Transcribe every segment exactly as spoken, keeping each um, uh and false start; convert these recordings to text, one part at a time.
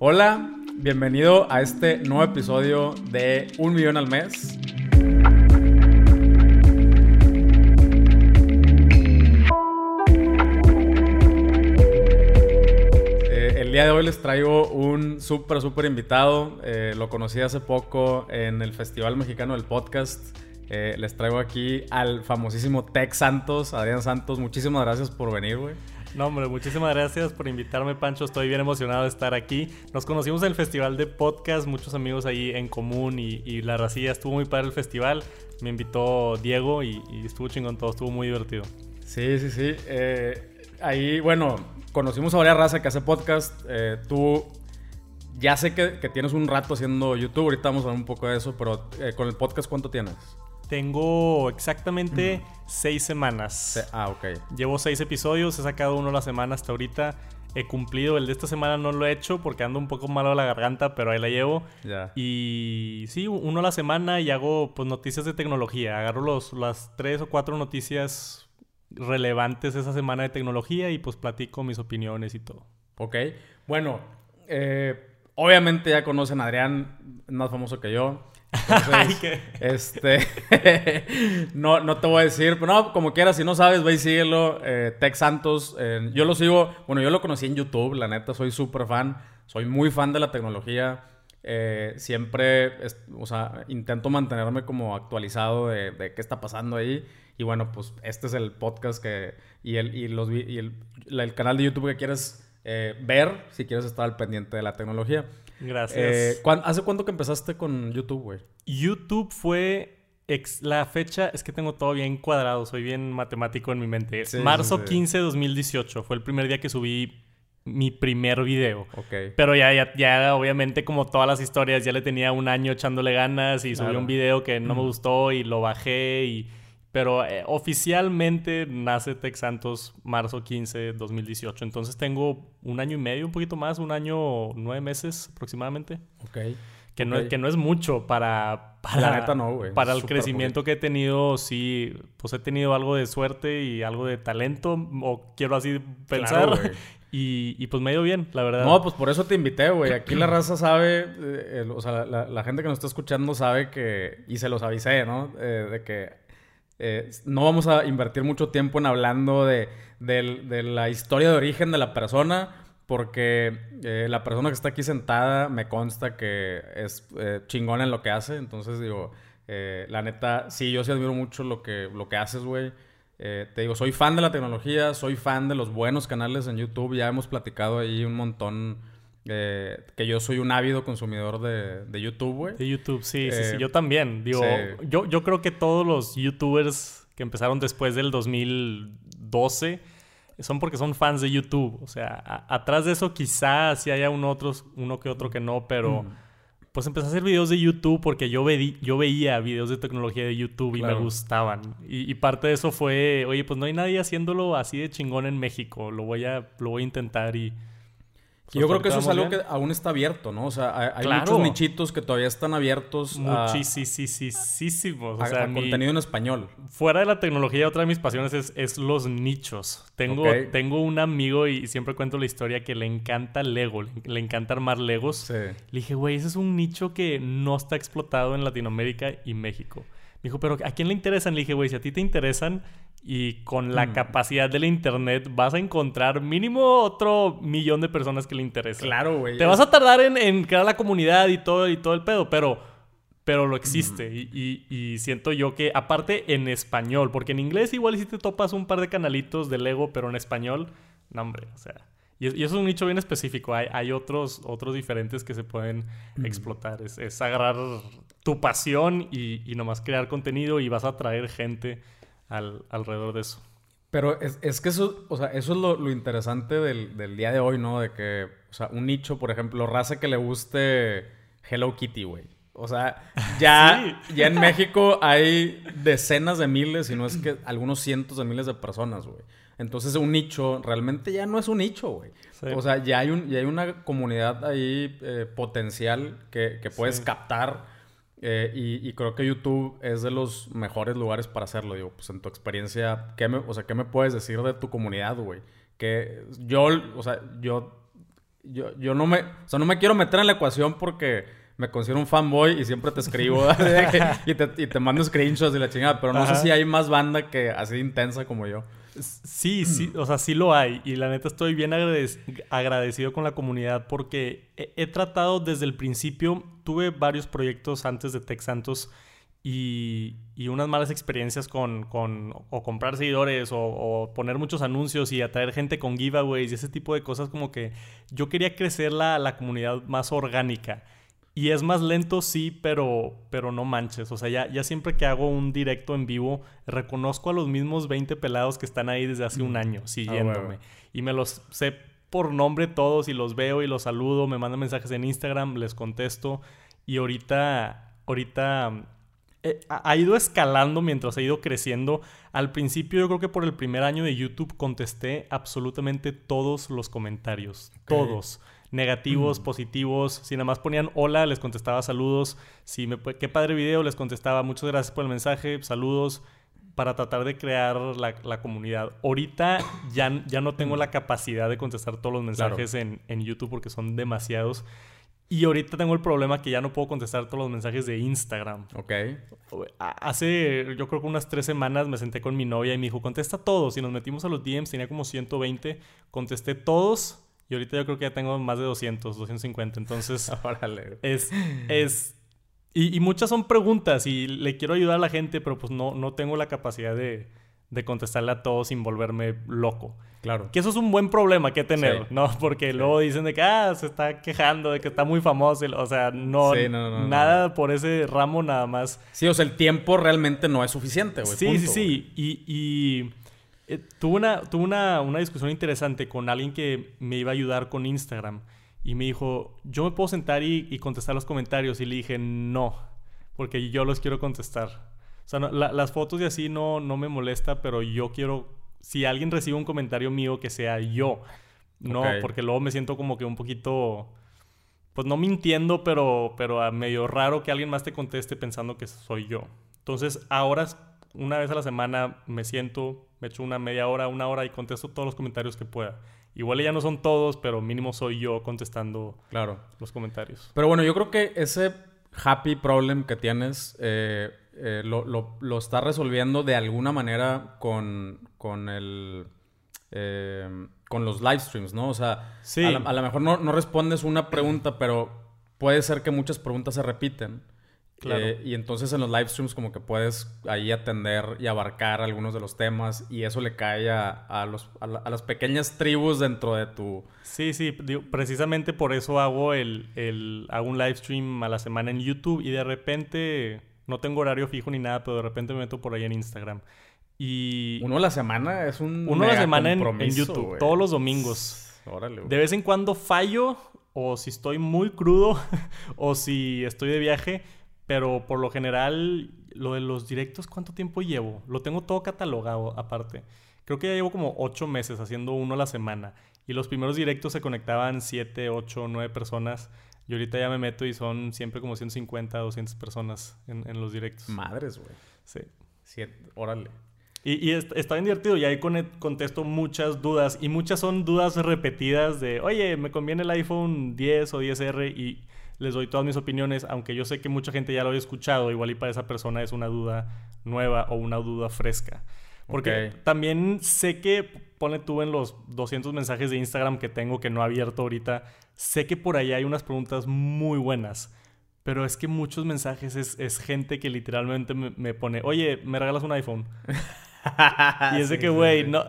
Hola, bienvenido a este nuevo episodio de Un Millón al Mes. Eh, el día de hoy les traigo un súper, súper invitado. Eh, lo conocí hace poco en el Festival Mexicano del Podcast. Eh, les traigo aquí al famosísimo Tech Santos, Adrián Santos. Muchísimas gracias por venir, güey. No, hombre, muchísimas gracias por invitarme, Pancho. Estoy bien emocionado de estar aquí. Nos conocimos en el Festival de Podcast, muchos amigos ahí en común y, y la racilla. Estuvo muy padre el festival. Me invitó Diego y, y estuvo chingón todo, estuvo muy divertido. Sí, sí, sí. Eh, ahí, bueno, conocimos a varias raza que hace podcast. Eh, tú, ya sé que, que tienes un rato haciendo YouTube. Ahorita vamos a hablar un poco de eso, pero eh, con el podcast, ¿cuánto tienes? Tengo exactamente mm. seis semanas. Ah, ok. Llevo seis episodios, he sacado uno a la semana hasta ahorita. He cumplido, el de esta semana no lo he hecho porque ando un poco malo de la garganta, pero ahí la llevo. Ya. Y sí, uno a la semana y hago pues noticias de tecnología. Agarro los, las tres o cuatro noticias relevantes esa semana de tecnología y pues platico mis opiniones y todo. Ok. Bueno, eh, obviamente ya conocen a Adrián, más famoso que yo. Entonces, este no, no te voy a decir, pero no, como quieras, si no sabes, ve y síguelo. eh, Tech Santos, eh, yo lo sigo, bueno, yo lo conocí en YouTube, la neta, soy súper fan, soy muy fan de la tecnología. eh, siempre, es, o sea, intento mantenerme como actualizado de, de qué está pasando ahí. Y bueno, pues este es el podcast que y el, y los, y el, el canal de YouTube que quieres eh, ver, si quieres estar al pendiente de la tecnología. Gracias. Eh, ¿Hace cuánto que empezaste con YouTube, güey? YouTube fue... Ex, la fecha... Es que tengo todo bien cuadrado. Soy bien matemático en mi mente. Sí, Marzo sí, sí. quince de dos mil dieciocho. Fue el primer día que subí mi primer video. Ok. Pero ya, ya, ya obviamente, como todas las historias, ya le tenía un año echándole ganas. Y subí Claro. un video que no me gustó y lo bajé. Y... Pero eh, oficialmente nace Tech Santos marzo quince de dos mil dieciocho. Entonces tengo un año y medio, un poquito más, un año, nueve meses aproximadamente. Ok. Que, okay. No, que no es mucho para, para, La neta no, güey. para el Súper crecimiento poquito. que he tenido. Sí, pues he tenido algo de suerte y algo de talento, o quiero así pensar. Claro, y, y pues me ha ido bien, la verdad. No, pues por eso te invité, güey. Aquí la raza sabe, eh, el, o sea, la, la gente que nos está escuchando sabe que, y se los avisé, ¿no? Eh, de que eh, no vamos a invertir mucho tiempo en hablando de, de, de la historia de origen de la persona, porque eh, la persona que está aquí sentada me consta que es eh, chingona en lo que hace. Entonces, digo, eh, la neta, sí, yo sí admiro mucho lo que, lo que haces, güey. Eh, te digo, soy fan de la tecnología, soy fan de los buenos canales en YouTube. Ya hemos platicado ahí un montón, eh, que yo soy un ávido consumidor de, de YouTube, güey. De YouTube, sí, Eh, sí, sí. Yo también. Digo, sí. yo, yo creo que todos los YouTubers que empezaron después del dos mil doce... son porque son fans de YouTube. O sea, a, atrás de eso quizás sí haya uno, otros, uno que otro que no, pero... Mm. Pues empecé a hacer videos de YouTube porque yo, ve, yo veía videos de tecnología de YouTube claro. y me gustaban. Y, y parte de eso fue... Oye, pues no hay nadie haciéndolo así de chingón en México. Lo voy a, lo voy a intentar y... Pues yo creo que eso es algo bien. Que aún está abierto, ¿no? O sea, hay, hay claro. muchos nichitos que todavía están abiertos Muchísimos. a, o sea, a contenido mi, en español. Fuera de la tecnología, otra de mis pasiones es, es los nichos. Tengo, okay. tengo un amigo y siempre cuento la historia que le encanta Lego. Le, le encanta armar Legos. Sí. Le dije, güey, ese es un nicho que no está explotado en Latinoamérica y México. Me dijo, pero ¿a quién le interesan? Le dije, güey, si a ti te interesan... Y con la mm. capacidad del internet vas a encontrar mínimo otro millón de personas que le interesen. Claro, güey. Te es... vas a tardar en, en crear la comunidad y todo, y todo el pedo, pero, pero lo existe. Mm. Y, y, y siento yo que, aparte en español, porque en inglés igual si te topas un par de canalitos de Lego, pero en español, no, hombre, o sea... Y, y eso es un nicho bien específico. Hay, hay otros, otros diferentes que se pueden mm. explotar. Es, es agarrar tu pasión y, y nomás crear contenido y vas a atraer gente... Al, alrededor de eso. Pero es, es que eso, o sea, eso es lo, lo interesante del, del día de hoy, ¿no? De que, o sea, un nicho, por ejemplo, raza que le guste Hello Kitty, güey. O sea, ya, sí. ya en México hay decenas de miles, si no es que algunos cientos de miles de personas, güey. Entonces, un nicho realmente ya no es un nicho, güey. Sí. O sea, ya hay, un, ya hay una comunidad ahí eh, potencial que, que puedes sí. captar. Eh, y, y creo que YouTube es de los mejores lugares para hacerlo. Digo, pues en tu experiencia, ¿qué me, o sea, ¿qué me puedes decir de tu comunidad, güey? Que yo, o sea, yo yo, yo no me... O sea, no me quiero meter en la ecuación porque me considero un fanboy y siempre te escribo y, te, y te mando screenshots y la chingada. Pero no Ajá. sé si hay más banda que así intensa como yo. Sí, sí, o sea, sí lo hay. Y la neta estoy bien agradec- agradecido con la comunidad porque he, he tratado desde el principio. Tuve varios proyectos antes de Tech Santos y, y unas malas experiencias con, con o comprar seguidores o, o poner muchos anuncios y atraer gente con giveaways y ese tipo de cosas. Como que yo quería crecer la, la comunidad más orgánica. Y es más lento, sí, pero, pero no manches. O sea, ya, ya siempre que hago un directo en vivo, reconozco a los mismos veinte pelados que están ahí desde hace un año siguiéndome. Ah, bueno. Y me los sé por nombre todos y los veo y los saludo. Me mandan mensajes en Instagram, les contesto. Y ahorita, ahorita eh, ha ido escalando mientras ha ido creciendo. Al principio, yo creo que por el primer año de YouTube contesté absolutamente todos los comentarios. Okay. Todos. Negativos, mm. positivos. Si nada más ponían hola, les contestaba saludos. Si me qué padre video, les contestaba muchas gracias por el mensaje, saludos, para tratar de crear la, la comunidad. Ahorita ya, ya no tengo la capacidad de contestar todos los mensajes claro. en, en YouTube porque son demasiados. Y ahorita tengo el problema que ya no puedo contestar todos los mensajes de Instagram. Ok. Hace, yo creo que unas tres semanas me senté con mi novia y me dijo, contesta todos. Y nos metimos a los D Ms, tenía como ciento veinte. Contesté todos. Y ahorita yo creo que ya tengo más de doscientos, doscientos cincuenta. Entonces, es... es y, y muchas son preguntas y le quiero ayudar a la gente, pero pues no, no tengo la capacidad de, de contestarle a todos sin volverme loco. Claro. Que eso es un buen problema que tener, sí. ¿no? Porque sí. luego dicen de que, ah, se está quejando de que está muy famoso. O sea, no, sí, no, no nada no. por ese ramo nada más. Sí, o sea, el tiempo realmente no es suficiente, güey. Sí, punto, sí, sí. Y... y Eh, tuve una, tuve una, una discusión interesante con alguien que me iba a ayudar con Instagram. Y me dijo, yo me puedo sentar y, y contestar los comentarios. Y le dije, no, porque yo los quiero contestar. O sea, no, la, las fotos y así no, no me molesta, pero yo quiero... Si alguien recibe un comentario mío, que sea yo. No, okay. porque luego me siento como que un poquito... Pues no mintiendo, pero, pero a medio raro que alguien más te conteste pensando que soy yo. Entonces, ahora, una vez a la semana, me siento... Me echo una media hora, una hora y contesto todos los comentarios que pueda. Igual ya no son todos, pero mínimo soy yo contestando claro. los comentarios. Pero bueno, yo creo que ese happy problem que tienes eh, eh, lo, lo, lo estás resolviendo de alguna manera con, con el... Eh, con los live streams, ¿no? O sea, sí. a, la, a lo mejor no, no respondes una pregunta, pero puede ser que muchas preguntas se repiten. Claro. Eh, y entonces en los live streams como que puedes ahí atender y abarcar algunos de los temas y eso le cae a, a, los, a, la, a las pequeñas tribus dentro de tu... Sí, sí. Digo, precisamente por eso hago, el, el, hago un live stream a la semana en YouTube y de repente... No tengo horario fijo ni nada, pero de repente me meto por ahí en Instagram. Y... Uno a la semana es un Uno a la semana en, en YouTube, wey. Todos los domingos. Órale, wey. De vez en cuando fallo o si estoy muy crudo o si estoy de viaje... Pero por lo general, lo de los directos, ¿cuánto tiempo llevo? Lo tengo todo catalogado aparte. Creo que ya llevo como ocho meses haciendo uno a la semana. Y los primeros directos se conectaban siete, ocho, nueve personas. Y ahorita ya me meto y son siempre como ciento cincuenta, doscientas personas en, en los directos. Madres, güey. Sí. Siete, órale. Y, y est- está bien divertido. Y ahí con- contesto muchas dudas. Y muchas son dudas repetidas de, oye, me conviene el iPhone diez o diez R y... Les doy todas mis opiniones, aunque yo sé que mucha gente ya lo había escuchado. Igual y para esa persona es una duda nueva o una duda fresca. Porque okay. también sé que, ponle tú en los doscientos mensajes de Instagram que tengo que no he abierto ahorita, sé que por ahí hay unas preguntas muy buenas. Pero es que muchos mensajes es, es gente que literalmente me, me pone, oye, ¿me regalas un iPhone? Y es de sí, que, güey, sí, sí. no...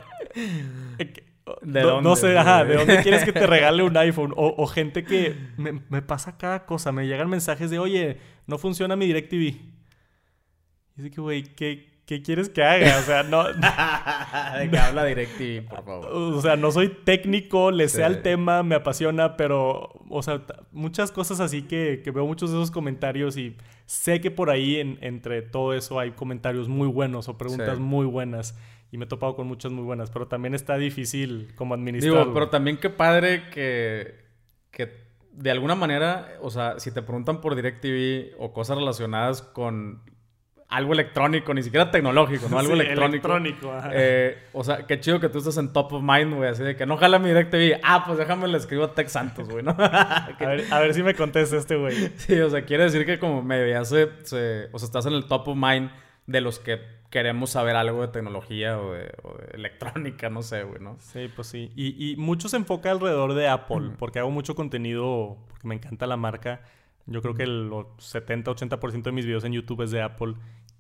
¿De no, dónde? No sé, ajá, ¿de dónde quieres que te regale un iPhone? O, o gente que me, me pasa cada cosa. Me llegan mensajes de, oye, no funciona mi DirecTV. Y dice que, güey, ¿qué, ¿qué quieres que haga? O sea, no... ¿De qué habla DirecTV, por favor? O sea, no soy técnico, le sé sí. al tema, me apasiona, pero... O sea, t- muchas cosas así que, que veo muchos de esos comentarios y sé que por ahí, en, entre todo eso, hay comentarios muy buenos o preguntas sí. muy buenas. Y me he topado con muchas muy buenas. Pero también está difícil como administrarlo. Digo, pero también qué padre que... que de alguna manera... O sea, si te preguntan por DirecTV o cosas relacionadas con... algo electrónico, ni siquiera tecnológico, ¿no? Algo sí, electrónico. electrónico, ajá. Eh, o sea, qué chido que tú estés en top of mind, güey. Así de que no jala mi DirecTV. Ah, pues déjame le escribo a Tech Santos, güey, ¿no? a, ver, a ver si me contesta este güey. Sí, o sea, quiere decir que como medio ya se, se... O sea, estás en el top of mind de los que queremos saber algo de tecnología o de, o de electrónica, no sé, güey, ¿no? Sí, pues sí. Y, y mucho se enfoca alrededor de Apple, porque hago mucho contenido, porque me encanta la marca. Yo creo que el setenta ochenta por ciento de mis videos en YouTube es de Apple.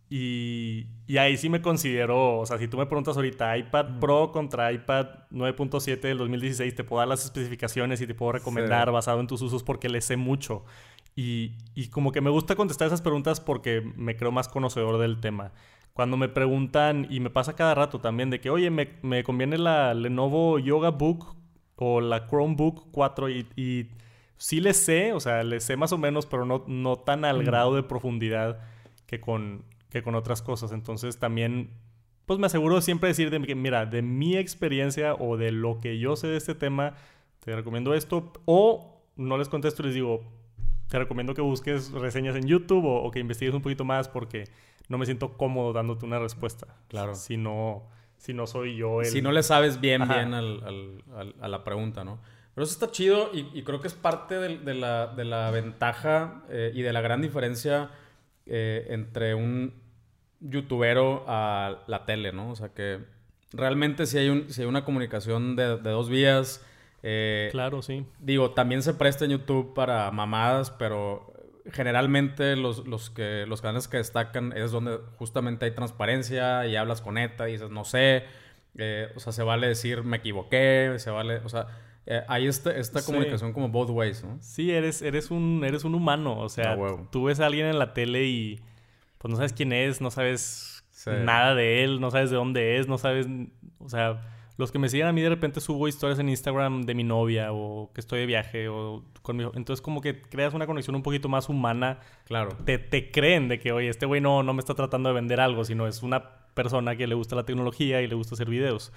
Y, y ahí sí me considero, o sea, si tú me preguntas ahorita iPad Pro contra iPad nueve punto siete del dos mil dieciséis, te puedo dar las especificaciones y te puedo recomendar Sí. basado en tus usos porque le sé mucho. Y, y como que me gusta contestar esas preguntas porque me creo más conocedor del tema. Cuando me preguntan, y me pasa cada rato también, de que, oye, me, me conviene la Lenovo Yoga Book o la Chromebook cuatro y, y sí le sé, o sea, le sé más o menos, pero no, no tan al grado de profundidad que con, que con otras cosas. Entonces también, pues me aseguro siempre decir, de que, mira, de mi experiencia o de lo que yo sé de este tema, te recomiendo esto. O no les contesto y les digo, te recomiendo que busques reseñas en YouTube o, o que investigues un poquito más porque no me siento cómodo dándote una respuesta. Claro. Si no, si no soy yo el... Si no le sabes bien, Ajá. bien al, al, al, a la pregunta, ¿no? Pero eso está chido y, y creo que es parte de, de, la, de la ventaja eh, y de la gran diferencia eh, entre un youtubero a la tele, ¿no? O sea que realmente si hay, un, si hay una comunicación de, de dos vías. Eh, Claro, sí. Digo, también se presta en YouTube para mamadas, pero generalmente los, los, que, los canales que destacan es donde justamente hay transparencia y hablas con neta y dices, no sé, eh, o sea, se vale decir me equivoqué, se vale, o sea, eh, hay este, esta Sí. comunicación como both ways, ¿no? Sí, eres, eres, un, eres un humano. O sea, Ah, huevo. tú ves a alguien en la tele y pues no sabes quién es, no sabes Sí. nada de él, no sabes de dónde es, no sabes... O sea, los que me siguen a mí de repente subo historias en Instagram de mi novia o que estoy de viaje o conmigo. Entonces como que creas una conexión un poquito más humana. Claro. Te, te creen de que, oye, este güey no, no me está tratando de vender algo, sino es una persona que le gusta la tecnología y le gusta hacer videos.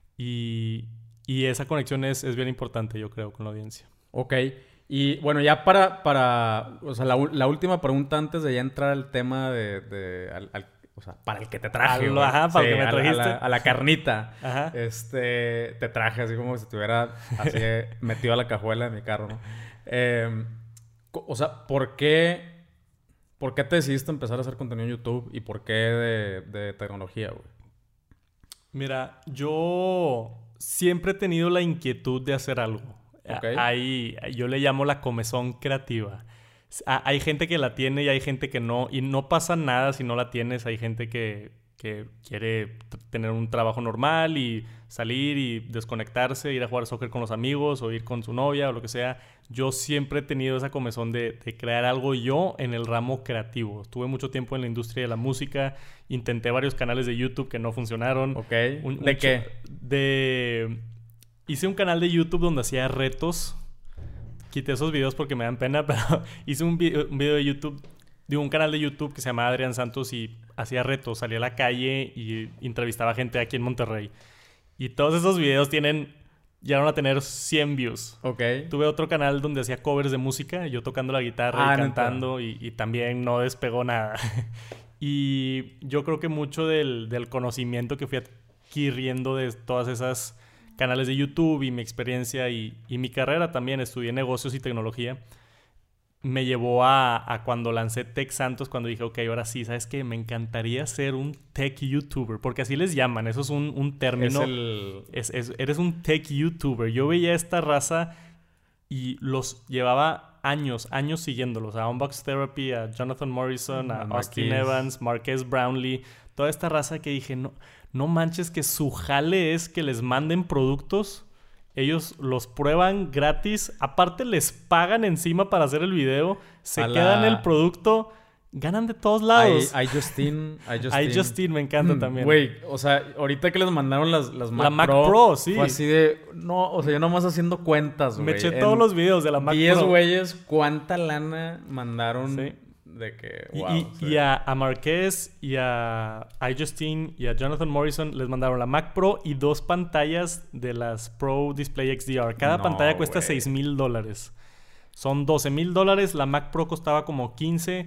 Y, y esa conexión es, es bien importante, yo creo, con la audiencia. Ok. Y bueno, ya para, para o sea, la, u- la última pregunta antes de ya entrar al tema de, de al, al- o sea, para el que te traje, Al- güey. ajá, para el que me a la- a la, trajiste. a la carnita. Ajá. Este, te traje así como si estuviera así metido a la cajuela de mi carro, ¿no? Eh, co- o sea, ¿por qué, ¿por qué te decidiste empezar a hacer contenido en YouTube y por qué de, de tecnología, güey? Mira, yo siempre he tenido la inquietud de hacer algo. Ok. A- Ahí, yo le llamo la comezón creativa. S- a- Hay gente que la tiene y hay gente que no. Y no pasa nada si no la tienes. Hay gente que, que quiere t- tener un trabajo normal y salir y desconectarse, ir a jugar soccer con los amigos o ir con su novia o lo que sea. Yo siempre he tenido esa comezón de, de crear algo yo en el ramo creativo. Estuve mucho tiempo en la industria de la música. Intenté varios canales de YouTube que no funcionaron. Ok. Un- un ¿De ch- qué? De... Hice un canal de YouTube donde hacía retos. Quité esos videos porque me dan pena, pero hice un, vi- un video de YouTube, de un canal de YouTube que se llamaba Adrián Santos y hacía retos. Salía a la calle y entrevistaba gente aquí en Monterrey. Y todos esos videos tienen... Llegaron a tener cien views. Ok. Tuve otro canal donde hacía covers de música, yo tocando la guitarra Ah, y ¿neta? cantando, y, y también no despegó nada. Y yo creo que mucho del, del conocimiento que fui adquiriendo de todas esas canales de YouTube y mi experiencia y, y mi carrera también, estudié negocios y tecnología, me llevó a, a cuando lancé Tech Santos, cuando dije, ok, ahora sí, ¿sabes qué? Me encantaría ser un tech YouTuber, porque así les llaman, eso es un, un Es término. el... Es, es- eres un tech YouTuber. Yo veía esta raza y los llevaba años, años siguiéndolos. A Unbox Therapy, a Jonathan Morrison, a A Austin Marquez. Evans, Marquez Brownlee. Toda esta raza que dije, no, no manches que su jale es que les manden productos. Ellos los prueban gratis. Aparte les pagan encima para hacer el video. Se A la- quedan el producto. Ganan de todos I, lados. I Justin. I Justin. I Justin me encanta también. Güey, o sea, ahorita que les mandaron las, las Mac, La Mac Pro, Pro, sí. fue así de... No, o sea, yo nomás haciendo cuentas, güey. Me eché En todos los videos de la Mac diez Pro. güeyes, ¿cuánta lana mandaron Sí. de que... Y, Wow, y- sí. y a, a Marquez y a iJustine y a Jonathan Morrison les mandaron la Mac Pro y dos pantallas de las Pro Display X D R. Cada No, pantalla cuesta güey. seis mil dólares. Son doce mil dólares. La Mac Pro costaba como quince.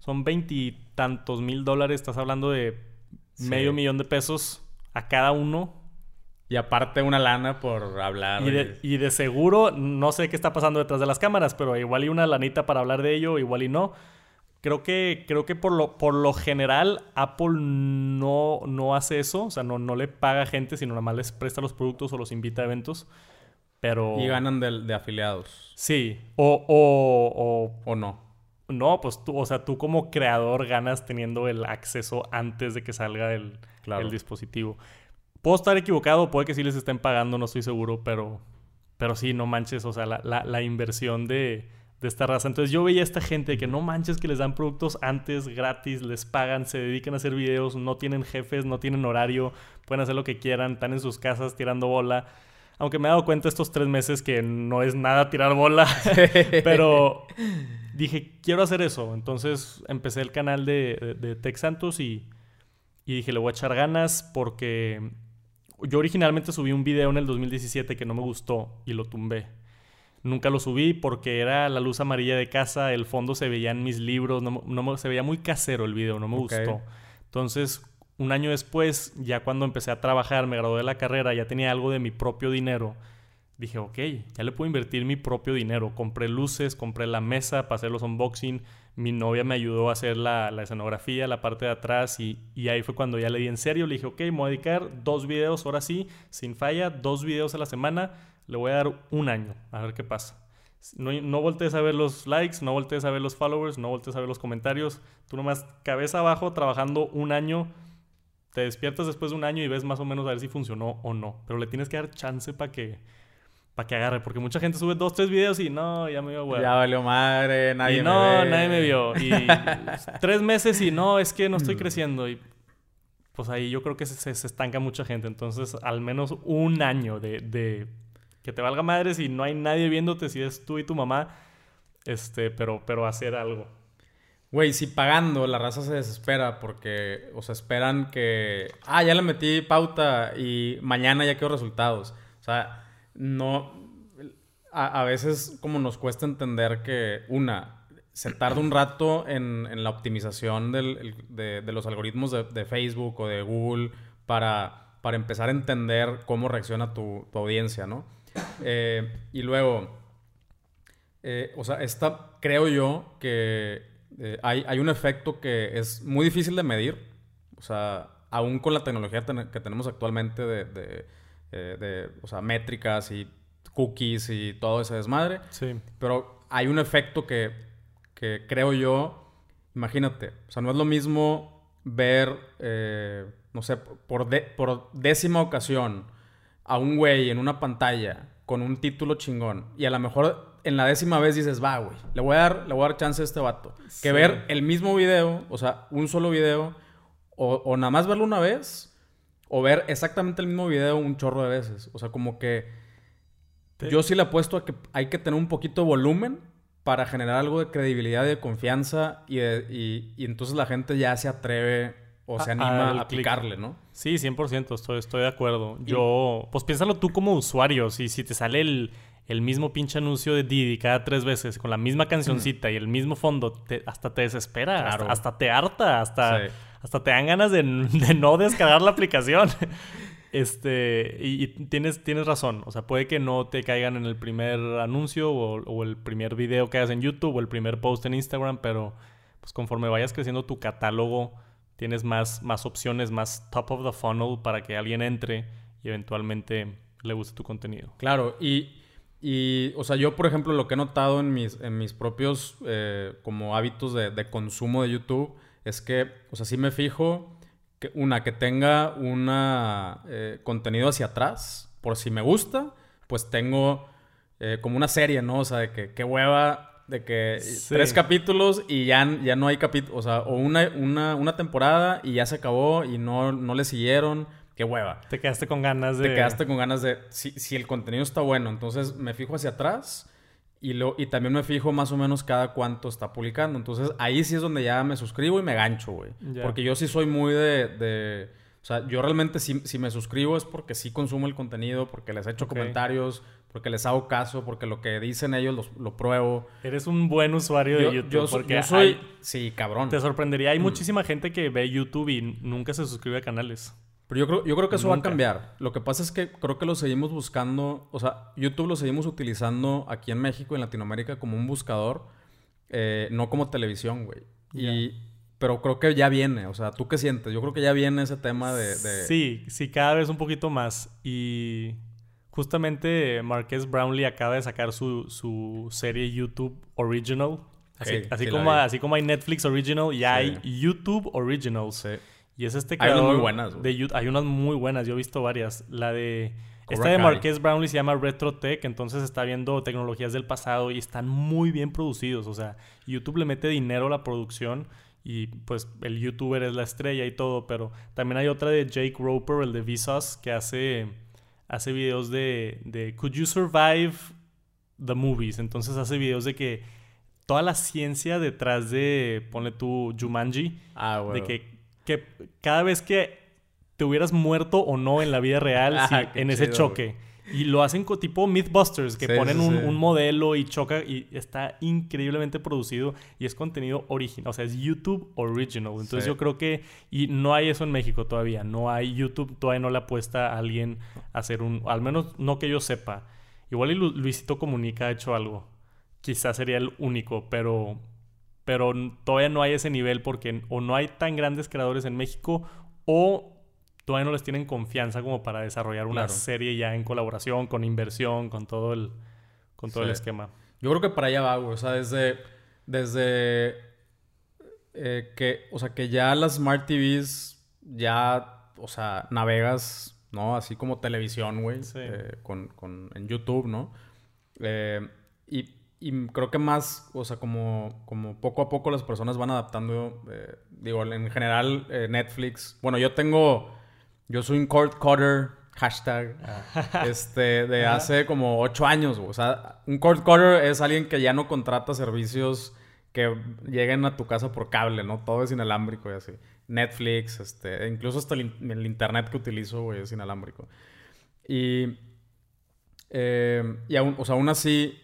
son veintitantos mil dólares. Estás hablando de Sí. medio millón de pesos a cada uno. Y aparte una lana por hablar. Y de, y de seguro, no sé qué está pasando detrás de las cámaras, pero igual y una lanita para hablar de ello, igual y no. Creo que, creo que por lo, por lo general Apple no, no hace eso. O sea, no, no le paga gente, sino nada más les presta los productos o los invita a eventos. Pero... Y ganan de, de afiliados. Sí. O, o, ¿O no? o... No, pues tú, o sea, tú como creador ganas teniendo el acceso antes de que salga el, Claro. el dispositivo. Puedo estar equivocado, puede que sí les estén pagando, no estoy seguro, pero, pero sí, no manches, o sea, la, la, la inversión de, de esta raza. Entonces yo veía a esta gente que no manches que les dan productos antes, gratis, les pagan, se dedican a hacer videos, no tienen jefes, no tienen horario, pueden hacer lo que quieran, están en sus casas tirando bola. Aunque me he dado cuenta estos tres meses que no es nada tirar bola, pero dije, quiero hacer eso. Entonces empecé el canal de, de, de Tech Santos y, y dije, le voy a echar ganas porque... Yo originalmente subí un video en el dos mil diecisiete que no me gustó y lo tumbé. Nunca lo subí porque era la luz amarilla de casa, el fondo se veía en mis libros, no, no, se veía muy casero el video, no me Okay. gustó. Entonces, un año después, ya cuando empecé a trabajar, me gradué de la carrera, ya tenía algo de mi propio dinero. Dije, ok, ya le puedo invertir mi propio dinero. Compré luces, compré la mesa para hacer los unboxing. Mi novia me ayudó a hacer la, la escenografía, la parte de atrás. Y, y ahí fue cuando ya le di en serio. Le dije, ok, me voy a dedicar dos videos, ahora sí, sin falla, dos videos a la semana. Le voy a dar un año, a ver qué pasa. No, no voltees a ver los likes, no voltees a ver los followers, no voltees a ver los comentarios. Tú nomás cabeza abajo trabajando un año. Te despiertas después de un año y ves más o menos a ver si funcionó o no. Pero le tienes que dar chance para que... para que agarre, porque mucha gente sube dos, tres videos y no, ya me vio, güey. Ya valió madre, nadie y no, me ve. nadie me vio. Y tres meses y no, es que no estoy creciendo. Y pues ahí yo creo que se, se estanca mucha gente. Entonces, al menos un año de, de que te valga madre si no hay nadie viéndote, si es tú y tu mamá, este, pero, pero hacer algo. Güey, si pagando la raza se desespera porque, o sea, esperan que, ah, ya le metí pauta y mañana ya quiero resultados. O sea, no, a, a veces como nos cuesta entender que, una, se tarda un rato en, en la optimización del, el, de, de los algoritmos de, de Facebook o de Google para, para empezar a entender cómo reacciona tu, tu audiencia, ¿no? Eh, y luego, eh, o sea, esta, creo yo que eh, hay, hay un efecto que es muy difícil de medir, o sea, aún con la tecnología ten- que tenemos actualmente de, de, eh, de, o sea, métricas y cookies y todo ese desmadre, Sí. pero hay un efecto que, que creo yo, imagínate, o sea, no es lo mismo ver, eh, no sé, por, de- por décima ocasión a un güey en una pantalla con un título chingón y a lo mejor en la décima vez dices, va, güey, le voy a dar, le voy a dar chance a este vato. Sí. Que ver el mismo video, o sea, un solo video, o, o nada más verlo una vez, o ver exactamente el mismo video un chorro de veces. O sea, como que Te- yo sí le apuesto a que hay que tener un poquito de volumen para generar algo de credibilidad y de confianza y, de- y, y entonces la gente ya se atreve o A- se a anima dar a, el clic. picarle, ¿no? Sí, cien por ciento, estoy, estoy de acuerdo. Yo, pues piénsalo tú como usuario, si, si te sale el, el mismo pinche anuncio de Didi cada tres veces con la misma cancioncita y el mismo fondo, te- hasta te desespera, Claro. hasta, hasta te harta, hasta, Sí. hasta te dan ganas de, de no descargar la aplicación. Este, y, y tienes, tienes razón, o sea, puede que no te caigan en el primer anuncio o, o el primer video que hagas en YouTube o el primer post en Instagram, pero pues conforme vayas creciendo tu catálogo, tienes más, más opciones, más top of the funnel para que alguien entre y eventualmente le guste tu contenido. Claro, y, y, o sea, yo, por ejemplo, lo que he notado en mis, en mis propios eh, como hábitos de, de consumo de YouTube es que, o sea, sí me fijo que, una, que tenga una eh, contenido hacia atrás, por si me gusta, pues tengo eh, como una serie, ¿no? O sea, de que qué hueva, de que Sí. tres capítulos y ya, ya no hay capítulos, o sea, o una, una, una temporada y ya se acabó y no, no le siguieron, qué hueva. Te quedaste con ganas de... Te quedaste con ganas de... Si, si el contenido está bueno, entonces me fijo hacia atrás y, lo, y también me fijo más o menos cada cuánto está publicando. Entonces ahí sí es donde ya me suscribo y me gancho, güey. Ya. Porque yo sí soy muy de... de o sea, yo realmente si, si me suscribo es porque sí consumo el contenido, porque les echo Ok. comentarios, porque les hago caso, porque lo que dicen ellos los, lo pruebo. Eres un buen usuario yo, de YouTube. Yo, porque yo soy... hay, sí, cabrón. Te sorprendería. Hay mm. muchísima gente que ve YouTube y nunca se suscribe a canales. Pero yo creo, yo creo que eso Nunca. va a cambiar. Lo que pasa es que creo que lo seguimos buscando... O sea, YouTube lo seguimos utilizando aquí en México y en Latinoamérica como un buscador. Eh, no como televisión, güey. Yeah. Y... Pero creo que ya viene. O sea, ¿tú qué sientes? Yo creo que ya viene ese tema de... de... Sí, sí, cada vez un poquito más. Y justamente Marques Brownlee acaba de sacar su, su serie YouTube Original. Así, Sí, así, sí como, así como hay Netflix Original, ya Sí. hay YouTube Originals. Sí. Y es este Hay creador unas muy buenas, güey. de YouTube. Hay unas muy buenas, yo he visto varias. La de... Cobra Esta de Kai. Marques Brownlee se llama RetroTech, entonces está viendo tecnologías del pasado y están muy bien producidos. O sea, YouTube le mete dinero a la producción y pues el YouTuber es la estrella y todo, pero también hay otra de Jake Roper, el de Vsauce, que hace, hace videos de, de Could You Survive the Movies? Entonces hace videos de que toda la ciencia detrás de, ponle tú, Jumanji, Ah, güey. de que, que cada vez que te hubieras muerto o no en la vida real, Ah, sí, qué en ese chido, choque. Y lo hacen co- tipo Mythbusters, que Sí, ponen sí, un, sí. un modelo y choca y está increíblemente producido y es contenido original, o sea, es YouTube Original. Entonces Sí. yo creo que, y no hay eso en México todavía, no hay, YouTube todavía no le apuesta a alguien a hacer un, al menos no que yo sepa. Igual y Lu- Luisito Comunica ha hecho algo, quizás sería el único, pero, pero todavía no hay ese nivel porque o no hay tan grandes creadores en México o todavía no les tienen confianza como para desarrollar una Claro. serie ya en colaboración, con inversión, con todo el, con todo Sí. el esquema. Yo creo que para allá va, güey. O sea, desde... Desde... eh, que... O sea, que ya las Smart T Vs ya... O sea, navegas, ¿no? Así como televisión, güey. Sí. eh, con, con, en YouTube, ¿no? Eh, y, y creo que más... O sea, como, como poco a poco las personas van adaptando... Eh, digo, en general, eh, Netflix... Bueno, yo tengo... Yo soy un cord cutter, hashtag, este, de Ajá. hace como ocho años, güey. O sea, un cord cutter es alguien que ya no contrata servicios que lleguen a tu casa por cable, ¿no? Todo es inalámbrico y así. Netflix, este, incluso hasta el, in- el internet que utilizo, güey, es inalámbrico. Y, eh, y aún, o sea, aún así,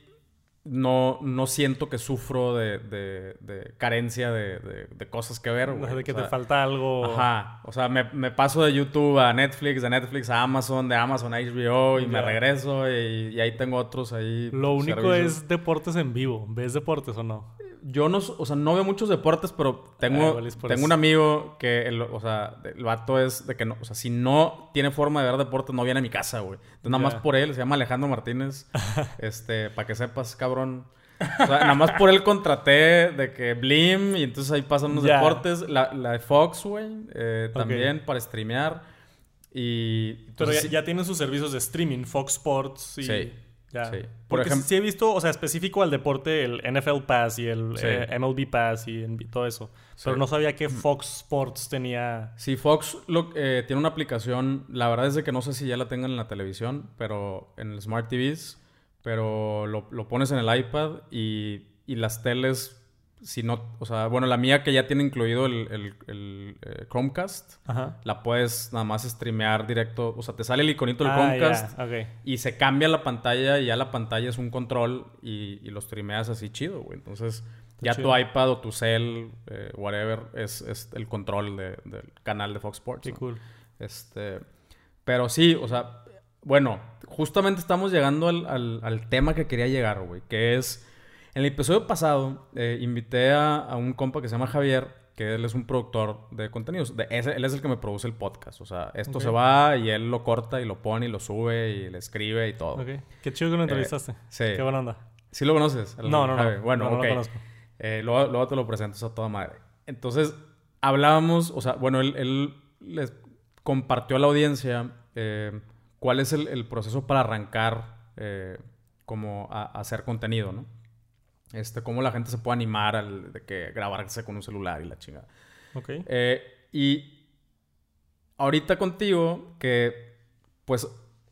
no, no siento que sufro de, de, de carencia de, de, de cosas que ver, güey. De que O sea, te falta algo. ajá. O sea, me, me paso de YouTube a Netflix, de Netflix a Amazon, de Amazon a H B O y me Ya. regreso y, y ahí tengo otros ahí. Lo único servicios. es deportes en vivo. ¿Ves deportes o no? Yo no, o sea, no veo muchos deportes, pero Ah, tengo, igual es por tengo eso. un amigo que, el, o sea, el vato es de que no, o sea, si no tiene forma de ver deportes, no viene a mi casa, güey. Entonces, nada Ya. más por él, se llama Alejandro Martínez, este, para que sepas, cabrón. O sea, nada más por él contraté de que Blim y entonces ahí pasan unos Ya. deportes. La, la de Fox, güey, eh, Ok. también para streamear. Y... Pero entonces, ya, sí- ya tienen sus servicios de streaming, Fox Sports y... Sí. Ya. Sí. Por Porque ejemplo- sí he visto, o sea, específico al deporte, el N F L Pass y el Sí. eh, M L B Pass y en- todo eso. Pero Sí. no sabía que Fox Sports tenía... Sí, Fox lo- eh, tiene una aplicación, la verdad es de que no sé si ya la tengan en la televisión, pero en el Smart T Vs, pero lo, lo pones en el iPad y, y las teles, si no, o sea, bueno, la mía que ya tiene incluido el, el- el, eh, Chromecast, Ajá. la puedes nada más streamear directo, o sea, te sale el iconito del Ah, Chromecast ya, ok. y se cambia la pantalla y ya la pantalla es un control y, y lo streameas así chido, güey. Entonces, ya chido. tu iPad o tu cel, eh, whatever, es, es el control de- del canal de Fox Sports. Qué ¿no? cool. Este, pero sí, o sea, bueno, justamente estamos llegando al, al- al tema que quería llegar, güey, que es, en el episodio pasado eh, invité a, a un compa que se llama Javier, que él es un productor de contenidos, de ese- él es el que me produce el podcast, o sea, esto Ok. se va y él lo corta y lo pone y lo sube y le escribe y todo. Ok. Qué chido que lo entrevistaste. sí. Qué buena onda. ¿Sí lo conoces? El No, no, no. Javi. Bueno, No, no ok. lo conozco. Eh, luego, luego te lo presento, es a toda madre. Entonces, hablábamos, o sea, bueno, él, él les compartió a la audiencia eh, cuál es el, el proceso para arrancar eh, como a, a hacer contenido, ¿no? Este, cómo la gente se puede animar al de que grabarse con un celular y la chingada. Ok. Eh, y ahorita contigo, que pues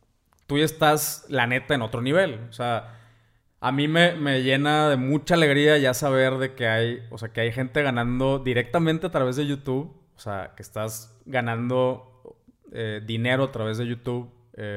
tú ya estás, la neta, en otro nivel. O sea, a mí me, me llena de mucha alegría ya saber de que hay, o sea, que hay gente ganando directamente a través de YouTube. O sea, que estás ganando eh, dinero a través de YouTube. Eh,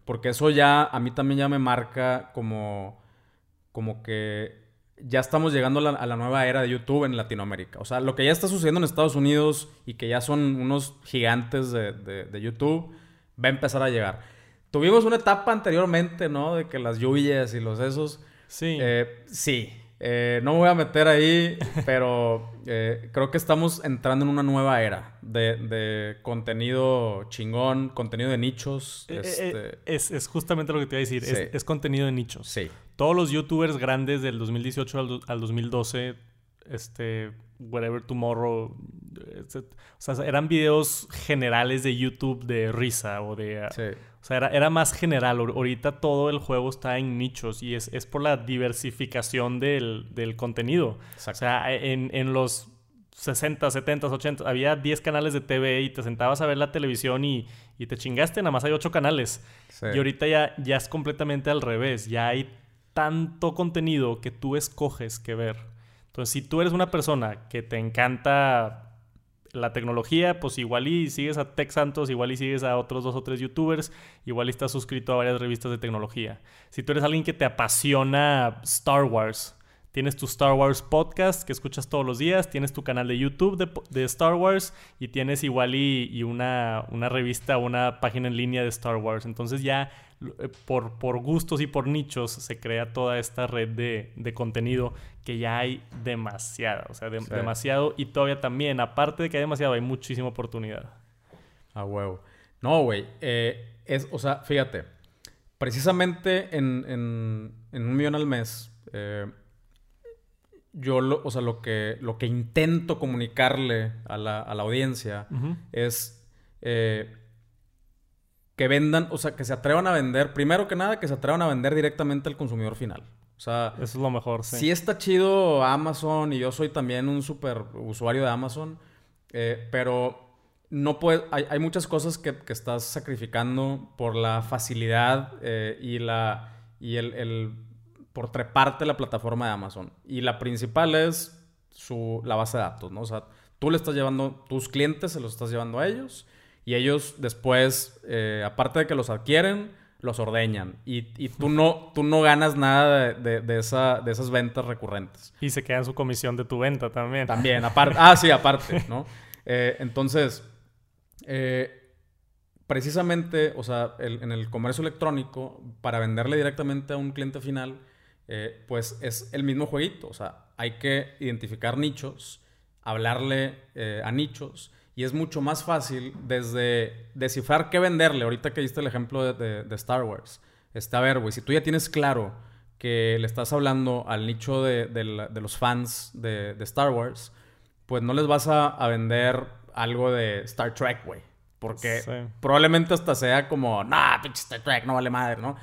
porque eso ya, a mí también ya me marca como, como que ya estamos llegando a la, a la nueva era de YouTube en Latinoamérica. O sea, lo que ya está sucediendo en Estados Unidos y que ya son unos gigantes de, de, de YouTube, va a empezar a llegar. Tuvimos una etapa anteriormente, ¿no? De que las lluvias y los esos... Sí. Eh, sí. Eh, no me voy a meter ahí, pero eh, creo que estamos entrando en una nueva era de, de contenido chingón, contenido de nichos. Eh, este... eh, es, es justamente lo que te iba a decir. Sí. Es, es contenido de nichos. Sí. Todos los youtubers grandes del dos mil dieciocho al, do, al dos mil doce, este, Whatever Tomorrow, este, o sea, eran videos generales de YouTube de risa o de... Sí. O sea, era, era más general. Ahorita todo el juego está en nichos y es, es por la diversificación del, del contenido. Exacto. O sea, en, en los sesenta, setenta, ochenta había diez canales de T V y te sentabas a ver la televisión y, y te chingaste. Nada más hay ocho canales. Sí. Y ahorita ya, ya es completamente al revés. Ya hay tanto contenido que tú escoges qué ver. Entonces, si tú eres una persona que te encanta la tecnología, pues igual y sigues a Tech Santos, igual y sigues a otros dos o tres youtubers, igual y estás suscrito a varias revistas de tecnología. Si tú eres alguien que te apasiona Star Wars, tienes tu Star Wars podcast que escuchas todos los días, tienes tu canal de YouTube de, de Star Wars y tienes igual y, y una, una revista o una página en línea de Star Wars. Entonces ya por, por gustos y por nichos se crea toda esta red de, de contenido que ya hay demasiada, o sea, de, sí. demasiado, y todavía también, aparte de que hay demasiado, hay muchísima oportunidad. Ah, huevo. No, güey, eh, es, o sea, fíjate, precisamente en, en, en un millón al mes, eh, yo, lo, o sea, lo que, lo que intento comunicarle a la, a la audiencia uh-huh. es eh, que vendan, o sea, que se atrevan a vender, primero que nada, que se atrevan a vender directamente al consumidor final. O sea, eso es lo mejor, sí. Sí está chido Amazon y yo soy también un súper usuario de Amazon, eh, pero no puede, hay, hay muchas cosas que, que estás sacrificando por la facilidad eh, y, la, y el, el por treparte la plataforma de Amazon. Y la principal es su, la base de datos, ¿no? O sea, tú le estás llevando, tus clientes se los estás llevando a ellos y ellos después, eh, aparte de que los adquieren, los ordeñan. Y, y tú, no, tú no ganas nada de, de, de, esa, de esas ventas recurrentes. Y se queda en su comisión de tu venta también. También, aparte. Ah, sí, aparte, ¿no? Eh, entonces, eh, precisamente, o sea, el, en el comercio electrónico, para venderle directamente a un cliente final, eh, pues es el mismo jueguito. O sea, hay que identificar nichos, hablarle eh, a nichos. Y es mucho más fácil desde descifrar qué venderle. Ahorita que diste el ejemplo de, de, de Star Wars. Este, a ver, güey, si tú ya tienes claro que le estás hablando al nicho de, de, la, de los fans de, de Star Wars, pues no les vas a, a vender algo de Star Trek, güey. Porque sí. probablemente hasta sea como, nah, pinche Star Trek, no vale madre, ¿no?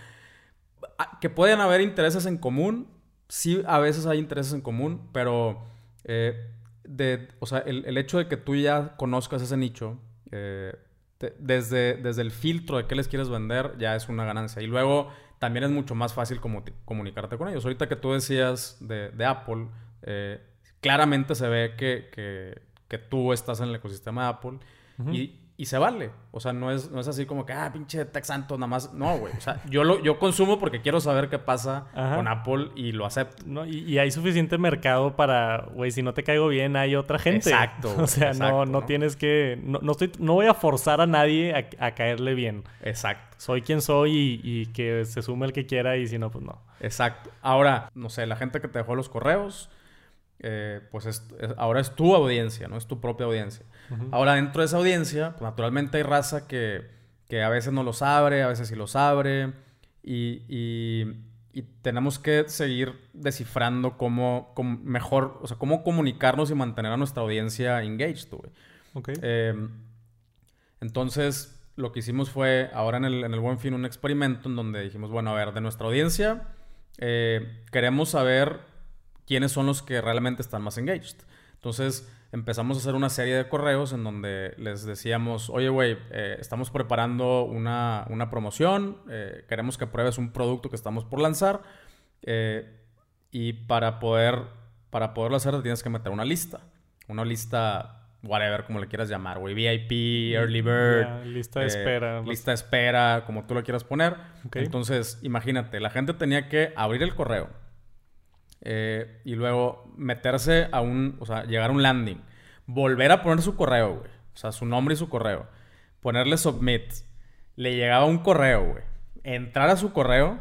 Que pueden haber intereses en común. Sí, a veces hay intereses en común, pero... Eh, De, o sea, el, el hecho de que tú ya conozcas ese nicho, eh, te, desde, desde el filtro de qué les quieres vender, ya es una ganancia. Y luego también es mucho más fácil como te, comunicarte con ellos. Ahorita que tú decías de, de Apple, eh, claramente se ve que, que, que tú estás en el ecosistema de Apple uh-huh. y, y se vale. O sea, no es, no es así como que, ah, pinche Tech Santos, nada más. No, güey. O sea, yo, lo, yo consumo porque quiero saber qué pasa Ajá. con Apple y lo acepto. No, y, y hay suficiente mercado para, güey, si no te caigo bien, hay otra gente. Exacto. O sea, exacto, no, no, no tienes que... No, no, estoy, no voy a forzar a nadie a, a caerle bien. Exacto. Soy quien soy y, y que se sume el que quiera y si no, pues no. Exacto. Ahora, no sé, la gente que te dejó los correos... Eh, pues es, es, ahora es tu audiencia, ¿no? Es tu propia audiencia. Uh-huh. Ahora, dentro de esa audiencia, pues naturalmente hay raza que, que a veces no los abre, a veces sí los abre. Y, y, y tenemos que seguir descifrando cómo, cómo mejor, o sea, cómo comunicarnos y mantener a nuestra audiencia engaged, güey. Okay. Eh, entonces, lo que hicimos fue, ahora en el, en el Buen Fin, un experimento en donde dijimos, bueno, a ver, de nuestra audiencia, eh, queremos saber... quiénes son los que realmente están más engaged. Entonces empezamos a hacer una serie de correos en donde les decíamos, oye, güey, eh, estamos preparando una, una promoción, eh, queremos que pruebes un producto que estamos por lanzar eh, y para poder, para poderlo hacer te tienes que meter una lista, una lista whatever, como le quieras llamar, güey. V I P, Early Bird. Yeah, lista de eh, espera. Lista de espera, como tú lo quieras poner. Okay. Entonces, imagínate, la gente tenía que abrir el correo eh, y luego meterse a un... O sea, llegar a un landing. Volver a poner su correo, güey. O sea, su nombre y su correo. Ponerle submit. Le llegaba un correo, güey. Entrar a su correo...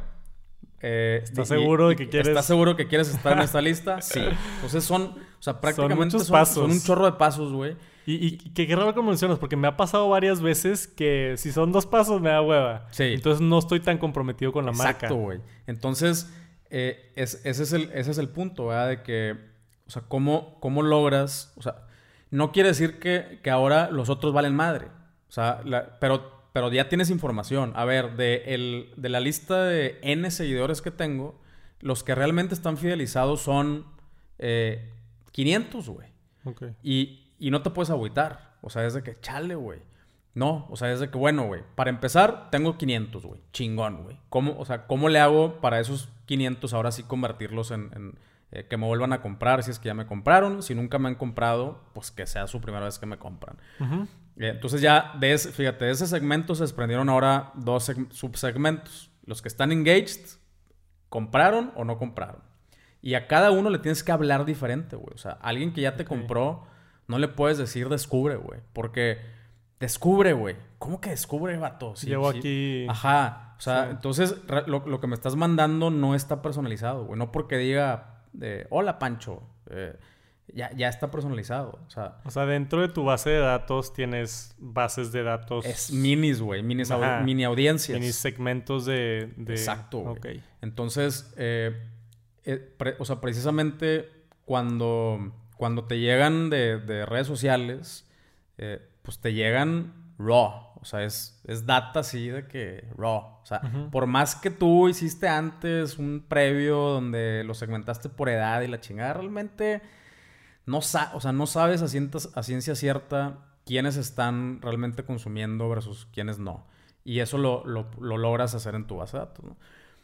Eh, ¿Estás y, seguro de y, que quieres? ¿Estás seguro que quieres estar en esta lista? Sí. Entonces son, o sea, prácticamente son, muchos son, pasos. son un chorro de pasos, güey. Y, y que qué raro que mencionas, porque me ha pasado varias veces que si son dos pasos me da hueva. Sí. Entonces no estoy tan comprometido con la Exacto, marca. Exacto, güey. Entonces, eh, es, ese, es el, ese es el punto, ¿verdad? De que, o sea, ¿cómo, cómo logras? O sea, no quiere decir que, que ahora los otros valen madre. O sea, la, pero... Pero ya tienes información. A ver, de, el, de la lista de N seguidores que tengo, los que realmente están fidelizados son eh, quinientos, güey. Okay. Y, y no te puedes agüitar. O sea, es de que, chale, güey. No, o sea, es de que, bueno, güey. Para empezar, tengo quinientos, güey. Chingón, güey. ¿Cómo, o sea, ¿cómo le hago para esos quinientos ahora sí convertirlos en... en eh, que me vuelvan a comprar si es que ya me compraron? Si nunca me han comprado, pues que sea su primera vez que me compran. Uh-huh. Entonces ya, de ese, fíjate, de ese segmento se desprendieron ahora dos subsegmentos. Los que están engaged, ¿compraron o no compraron? Y a cada uno le tienes que hablar diferente, güey. O sea, alguien que ya te okay. compró, no le puedes decir descubre, güey. Porque descubre, güey. ¿Cómo que descubre, vato? Sí, Llevo sí. aquí... Ajá. O sea, sí. entonces lo, lo que me estás mandando no está personalizado, güey. No porque diga, eh, hola, Pancho. Eh... Ya, ya está personalizado. O sea, o sea, dentro de tu base de datos tienes bases de datos... Es minis, güey. Minis au- mini audiencias. Mini segmentos de... de... Exacto, güey. Okay. Entonces, eh, eh, pre- o sea, precisamente cuando, cuando te llegan de, de redes sociales, eh, pues te llegan raw. O sea, es, es data así de que raw. O sea, uh-huh. por más que tú hiciste antes un previo donde lo segmentaste por edad y la chingada, realmente... No, sa- o sea, no sabes a, cientas, a ciencia cierta quiénes están realmente consumiendo versus quiénes no. Y eso lo, lo, lo logras hacer en tu base de datos, ¿no?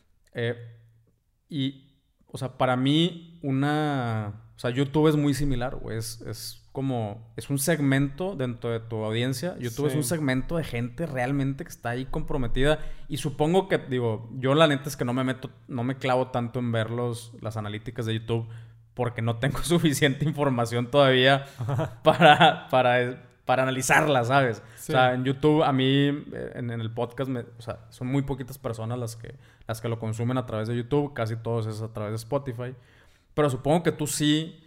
Eh, y, o sea, para mí una... O sea, YouTube es muy similar, güey. Es, es como... Es un segmento dentro de tu audiencia. YouTube sí. es un segmento de gente realmente que está ahí comprometida. Y supongo que, digo, yo la neta es que no me meto... No me clavo tanto en ver los, las analíticas de YouTube... porque no tengo suficiente información todavía para, para, para analizarla, ¿sabes? Sí. O sea, en YouTube, a mí, en, en el podcast, me, o sea, son muy poquitas personas las que, las que lo consumen a través de YouTube. Casi todos es a través de Spotify. Pero supongo que tú sí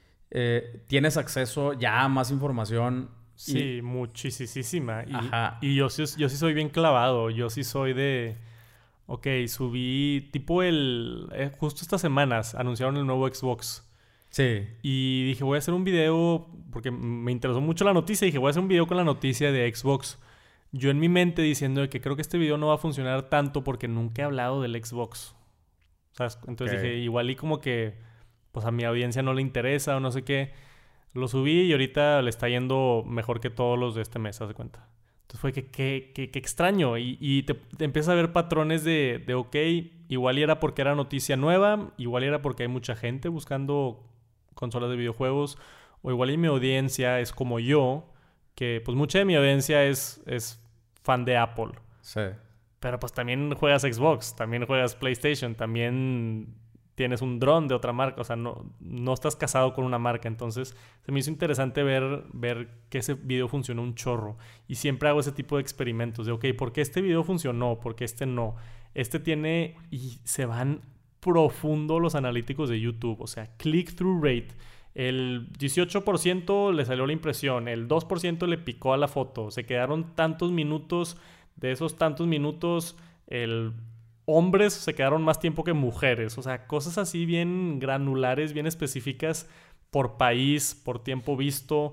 eh, tienes acceso ya a más información. Sí, y... muchísima. Y, y yo, sí, yo sí soy bien clavado. Yo sí soy de... Ok, subí tipo el... Eh, justo estas semanas anunciaron el nuevo Xbox. Sí. Y dije, voy a hacer un video... Porque me interesó mucho la noticia. Dije, voy a hacer un video con la noticia de Xbox. Yo en mi mente diciendo que creo que este video no va a funcionar tanto porque nunca he hablado del Xbox. ¿Sabes? Entonces okay. dije, igual y como que... Pues a mi audiencia no le interesa o no sé qué. Lo subí y ahorita le está yendo mejor que todos los de este mes, haz de cuenta. Entonces fue que qué que, que extraño. Y, y te, te empiezas a ver patrones de, de, ok, igual y era porque era noticia nueva, igual y era porque hay mucha gente buscando consolas de videojuegos, o igual y mi audiencia es como yo, que pues mucha de mi audiencia es, es fan de Apple. Sí. Pero pues también juegas Xbox, también juegas PlayStation, también tienes un dron de otra marca. O sea, no, no estás casado con una marca. Entonces, se me hizo interesante ver, ver que ese video funcionó un chorro. Y siempre hago ese tipo de experimentos. De, ok, ¿por qué este video funcionó? ¿Por qué este no? Este tiene... Y se van profundo los analíticos de YouTube. O sea, click-through rate. El dieciocho por ciento le salió la impresión. El dos por ciento le picó a la foto. Se quedaron tantos minutos. De esos tantos minutos, el... hombres se quedaron más tiempo que mujeres. O sea, cosas así bien granulares, bien específicas por país, por tiempo visto,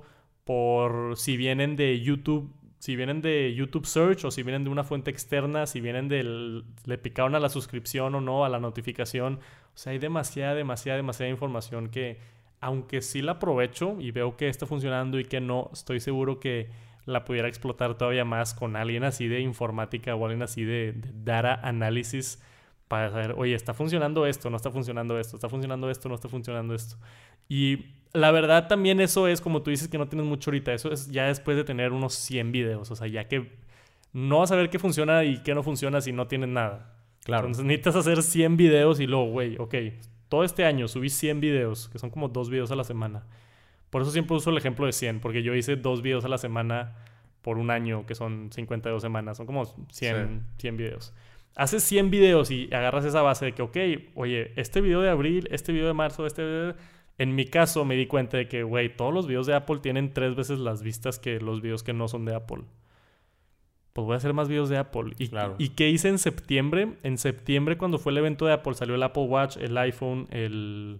por si vienen de YouTube, si vienen de YouTube Search o si vienen de una fuente externa, si vienen del... le picaron a la suscripción o no, a la notificación. O sea, hay demasiada, demasiada, demasiada información que, aunque sí la aprovecho y veo que está funcionando y que no, estoy seguro que la pudiera explotar todavía más con alguien así de informática o alguien así de, de data análisis para saber, oye, ¿está funcionando esto? ¿No está funcionando esto? ¿Está funcionando esto? ¿No está funcionando esto? Y la verdad también eso es, como tú dices que no tienes mucho ahorita, eso es ya después de tener unos cien videos. O sea, ya que no vas a ver qué funciona y qué no funciona si no tienes nada. Claro. Entonces necesitas hacer cien videos y luego, güey, ok, todo este año subí cien videos, que son como dos videos a la semana. Por eso siempre uso el ejemplo de cien, porque yo hice dos videos a la semana por un año, que son cincuenta y dos semanas. Son como cien, sí. cien videos. Haces cien videos y agarras esa base de que, ok, oye, este video de abril, este video de marzo, este video... En mi caso me di cuenta de que, güey, todos los videos de Apple tienen tres veces las vistas que los videos que no son de Apple. Pues voy a hacer más videos de Apple. ¿Y, claro. ¿y qué hice en septiembre? En septiembre, cuando fue el evento de Apple, salió el Apple Watch, el iPhone, el,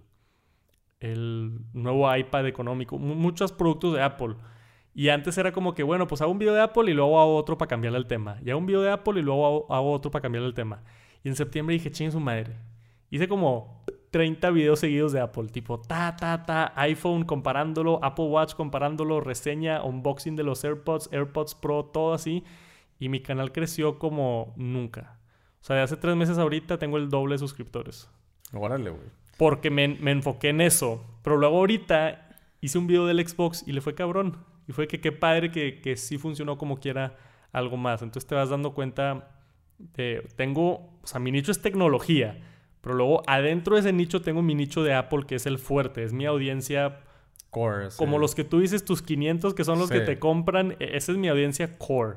el nuevo iPad económico, muchos productos de Apple. Y antes era como que, bueno, pues hago un video de Apple y luego hago otro para cambiarle el tema. Y hago un video de Apple y luego hago, hago otro para cambiarle el tema. Y en septiembre dije, chingue su madre. Hice como treinta videos seguidos de Apple. Tipo, ta, ta, ta, iPhone comparándolo, Apple Watch comparándolo, reseña, unboxing de los AirPods, AirPods Pro, todo así. Y mi canal creció como nunca. O sea, de hace tres meses ahorita tengo el doble de suscriptores. Órale, güey. Porque me, me enfoqué en eso. Pero luego ahorita hice un video del Xbox y le fue cabrón. Y fue que qué padre que, que sí funcionó como quiera algo más. Entonces te vas dando cuenta de... Tengo... O sea, mi nicho es tecnología. Pero luego adentro de ese nicho tengo mi nicho de Apple, que es el fuerte. Es mi audiencia... Core. Como sí. los que tú dices, tus quinientos, que son los sí. que te compran. Esa es mi audiencia core.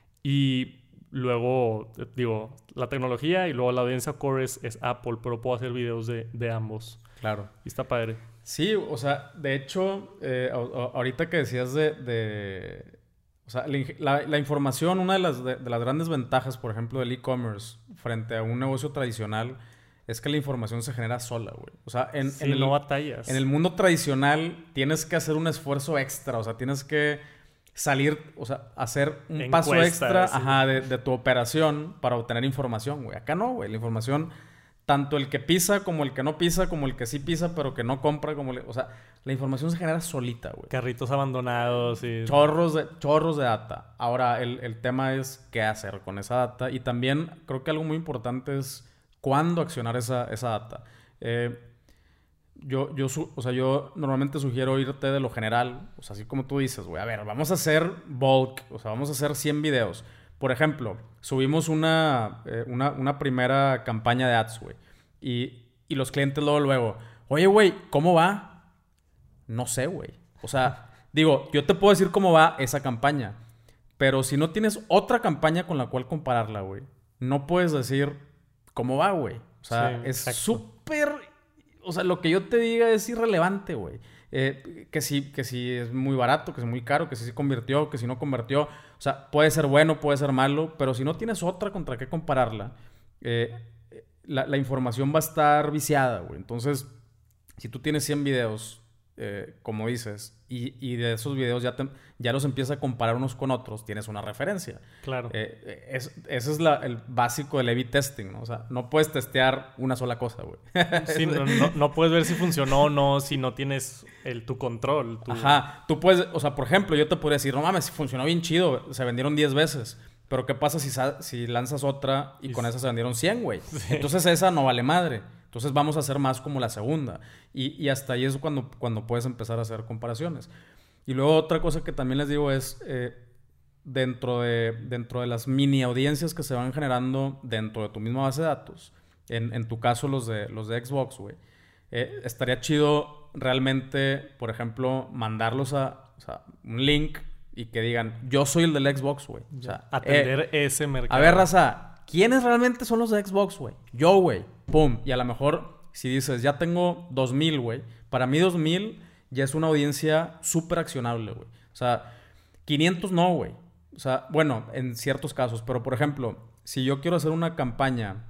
Y luego, digo, la tecnología y luego la audiencia core es, es Apple. Pero puedo hacer videos de, de ambos. Claro. Y está padre. Sí, o sea, de hecho, eh, a, a, ahorita que decías de... de o sea, la, la, la información, una de las, de, de las grandes ventajas, por ejemplo, del e-commerce frente a un negocio tradicional... es que la información se genera sola, güey. O sea, en, sí, en, el, no batallas. en el mundo tradicional tienes que hacer un esfuerzo extra. O sea, tienes que salir, o sea, hacer un Encuesta, paso extra sí. ajá, de, de tu operación para obtener información, güey. Acá no, güey. La información, tanto el que pisa como el que no pisa, como el que sí pisa pero que no compra, como... Le, o sea, la información se genera solita, güey. Carritos abandonados y... Chorros de, chorros de data. Ahora, el, el tema es qué hacer con esa data. Y también creo que algo muy importante es... ¿cuándo accionar esa, esa data? Eh, yo, yo, su, o sea, yo normalmente sugiero irte de lo general. O sea, así como tú dices, güey. A ver, vamos a hacer bulk. O sea, vamos a hacer cien videos. Por ejemplo, subimos una, eh, una, una primera campaña de ads, güey. Y, y los clientes luego, luego... Oye, güey, ¿cómo va? No sé, güey. O sea, digo, yo te puedo decir cómo va esa campaña. Pero si no tienes otra campaña con la cual compararla, güey, no puedes decir... ¿cómo va, güey? O sea, sí, es súper... O sea, lo que yo te diga es irrelevante, güey. Eh, que, si, que si es muy barato, que si es muy caro, que si se convirtió, que si no convirtió. O sea, puede ser bueno, puede ser malo, pero si no tienes otra contra qué compararla, eh, la, la información va a estar viciada, güey. Entonces, si tú tienes cien videos, eh, como dices, y, y de esos videos ya, te, ya los empiezas a comparar unos con otros, tienes una referencia. Claro. Eh, es, ese es la, el básico del A B testing, ¿no? O sea, no puedes testear una sola cosa, güey. Sí, no, no, no puedes ver si funcionó o no si no tienes el, tu control. Tu... Ajá. Tú puedes... O sea, por ejemplo, yo te podría decir, no mames, funcionó bien chido. Se vendieron diez veces. Pero ¿qué pasa si, si lanzas otra y, y con esa se vendieron cien, güey? Sí. Entonces esa no vale madre. Entonces vamos a hacer más como la segunda. Y, y hasta ahí es cuando, cuando puedes empezar a hacer comparaciones. Y luego otra cosa que también les digo es... Eh, dentro de, dentro de las mini audiencias que se van generando dentro de tu misma base de datos, en, en tu caso los de, los de Xbox, güey, eh, estaría chido realmente, por ejemplo, mandarlos a, o sea, un link y que digan, yo soy el del Xbox, güey. O sea, atender eh, ese mercado. A ver, raza, ¿quiénes realmente son los de Xbox, güey? Yo, güey. Pum. Y a lo mejor, si dices, ya tengo dos mil, güey. Para mí dos mil ya es una audiencia súper accionable, güey. O sea, quinientos no, güey. O sea, bueno, en ciertos casos. Pero, por ejemplo, si yo quiero hacer una campaña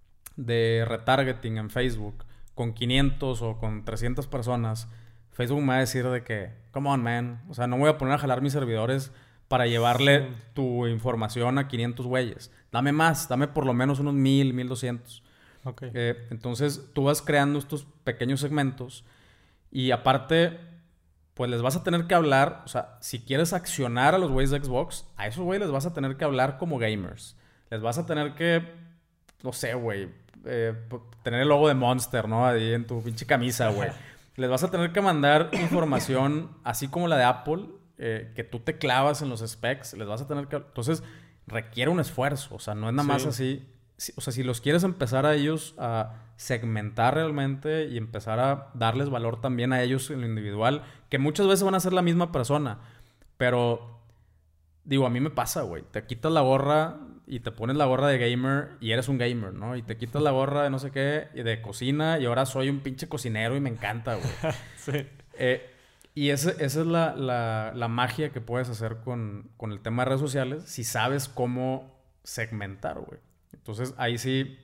de retargeting en Facebook con quinientos o con trescientas personas, Facebook me va a decir de que, come on, man. O sea, no voy a poner a jalar mis servidores para llevarle sí. tu información a quinientos güeyes. Dame más. Dame por lo menos unos mil, mil doscientos. Okay. Eh, entonces, tú vas creando estos pequeños segmentos y aparte... pues les vas a tener que hablar, o sea, si quieres accionar a los güeyes de Xbox, a esos güeyes les vas a tener que hablar como gamers. Les vas a tener que, no sé, güey, eh, tener el logo de Monster, ¿no? Ahí en tu pinche camisa, güey. les vas a tener que mandar información así como la de Apple, eh, que tú te clavas en los specs, les vas a tener que... Entonces, requiere un esfuerzo, o sea, no es nada más Sí. así. Si- o sea, si los quieres empezar a ellos a segmentar realmente y empezar a darles valor también a ellos en lo individual, que muchas veces van a ser la misma persona, pero digo, a mí me pasa, güey. Te quitas la gorra y te pones la gorra de gamer y eres un gamer, ¿no? Y te quitas la gorra de no sé qué y de cocina y ahora soy un pinche cocinero y me encanta, güey. Sí. Eh, y ese- esa es la, la- la magia que puedes hacer con, con el tema de redes sociales si sabes cómo segmentar, güey. Entonces, ahí sí,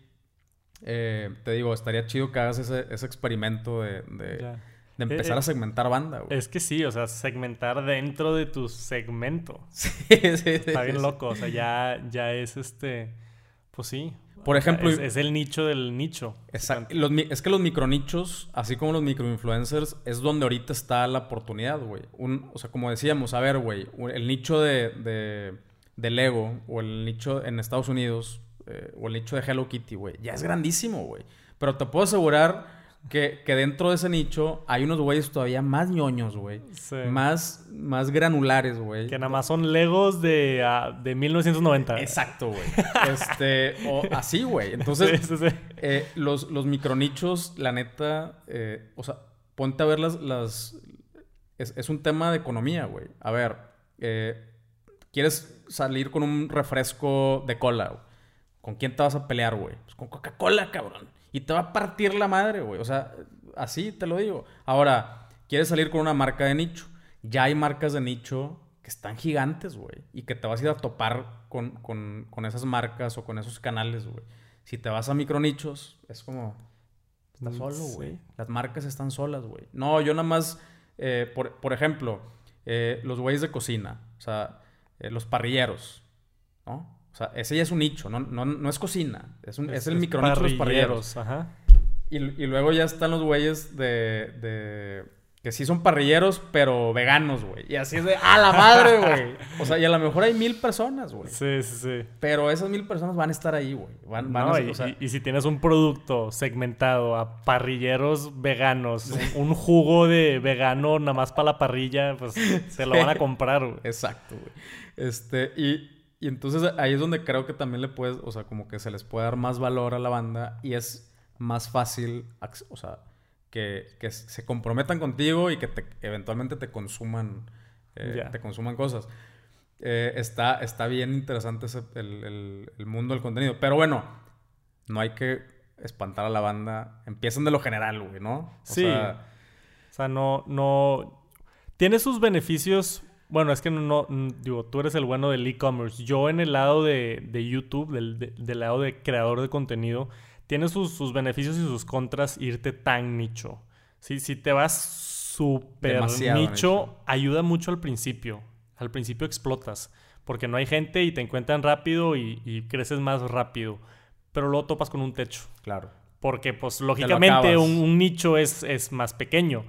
eh, te digo, estaría chido que hagas ese, ese experimento de, de, Ya. de Eh, empezar eh, a segmentar banda, güey. Es que sí, o sea, segmentar dentro de tu segmento. Sí, sí, sí, Está sí, bien sí. loco, o sea, ya, ya es este... Pues sí. Por O sea, ejemplo, es, es el nicho del nicho. Exacto. Los mi- es que los micronichos, así como los microinfluencers, es donde ahorita está la oportunidad, güey. Un- O sea, como decíamos, a ver, güey, un- el nicho de, de, de Lego o el nicho en Estados Unidos eh, o el nicho de Hello Kitty, güey, ya es grandísimo, güey. Pero te puedo asegurar que, que dentro de ese nicho hay unos güeyes todavía más ñoños, güey. Sí. Más, más granulares, güey. Que nada más son Legos de, ah, de mil novecientos noventa. Exacto, güey. Este, o así, güey. Entonces, Sí, sí, sí. eh, los, los micronichos, la neta, eh, o sea, ponte a ver las... las es, es un tema de economía, güey. A ver, eh, ¿quieres salir con un refresco de cola, güey? ¿Con quién te vas a pelear, güey? Pues con Coca-Cola, cabrón. Y te va a partir la madre, güey. O sea, así te lo digo. Ahora, ¿quieres salir con una marca de nicho? Ya hay marcas de nicho que están gigantes, güey. Y que te vas a ir a topar con, con, con esas marcas o con esos canales, güey. Si te vas a micronichos, es como... Estás Mm, solo, sí. güey. Las marcas están solas, güey. No, yo nada más... eh, por, por ejemplo, eh, los güeyes de cocina. O sea, eh, los parrilleros, ¿no? O sea, ese ya es un nicho. No, no, no es cocina. Es, un, es, el micronicho de los parrilleros. Ajá. Y, y luego ya están los güeyes de, de... Que sí son parrilleros, pero veganos, güey. Y así es de... ¡A la madre, güey! O sea, y a lo mejor hay mil personas, güey. Sí, sí, sí. Pero esas mil personas van a estar ahí, güey. Van, van No, a... y, o sea, y- y si tienes un producto segmentado a parrilleros veganos, un, un jugo de vegano nada más para la parrilla, pues se lo van a comprar, güey. exacto, güey. Este, y, y entonces ahí es donde creo que también le puedes... O sea, como que se les puede dar más valor a la banda. Y es más fácil... ac- O sea... Que, que se comprometan contigo y que te, eventualmente te consuman eh, Ya. te consuman cosas. Eh, está, está bien interesante ese- el, el- el mundo del contenido. Pero bueno, no hay que espantar a la banda. Empiezan de lo general, güey, ¿no? O Sí. sea, O sea, no, no... Tiene sus beneficios... Bueno, es que no... n- Digo, tú eres el bueno del e-commerce. Yo en el lado de, de YouTube, del, de- del lado de creador de contenido, tiene sus, sus beneficios y sus contras irte tan nicho. Si, si te vas súper Demasiado nicho, nicho. ayuda mucho al principio. Al principio explotas. Porque no hay gente y te encuentran rápido y, y creces más rápido. Pero luego topas con un techo. claro. Porque, pues, lo lógicamente, acabas. un, un nicho es, es más pequeño.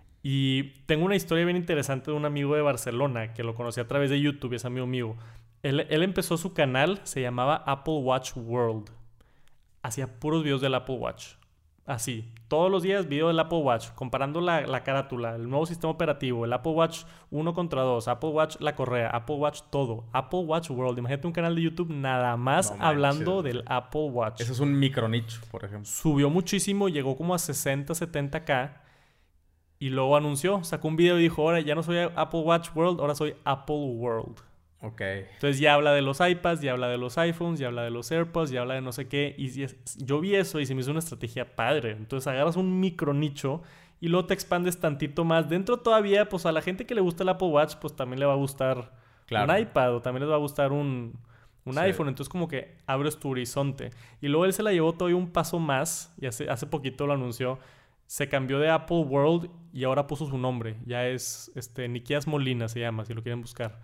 Y tengo una historia bien interesante de un amigo de Barcelona que lo conocí a través de YouTube, es amigo mío. Él, él empezó su canal, se llamaba Apple Watch World. Hacía puros videos del Apple Watch. Así, todos los días video del Apple Watch, comparando la, la carátula, el nuevo sistema operativo, el Apple Watch uno contra dos, Apple Watch la correa, Apple Watch todo, Apple Watch World. Imagínate un canal de YouTube nada más No hablando manches. del Apple Watch. Ese es un micronicho, por ejemplo. Subió muchísimo, llegó como a sesenta, setenta K y luego anunció, sacó un video y dijo, ahora ya no soy Apple Watch World, ahora soy Apple World. Ok. Entonces ya habla de los iPads, ya habla de los iPhones, ya habla de los AirPods, ya habla de no sé qué. Y si es- yo vi eso y se me hizo una estrategia padre. Entonces agarras un micro nicho y luego te expandes tantito más. Dentro todavía, pues a la gente que le gusta el Apple Watch, pues también le va a gustar Claro. un iPad o también les va a gustar un, un Sí. iPhone. Entonces como que abres tu horizonte. Y luego él se la llevó todavía un paso más y hace, hace poquito lo anunció. Se cambió de Apple World y ahora puso su nombre. Ya es este, Nikias Molina se llama, si lo quieren buscar.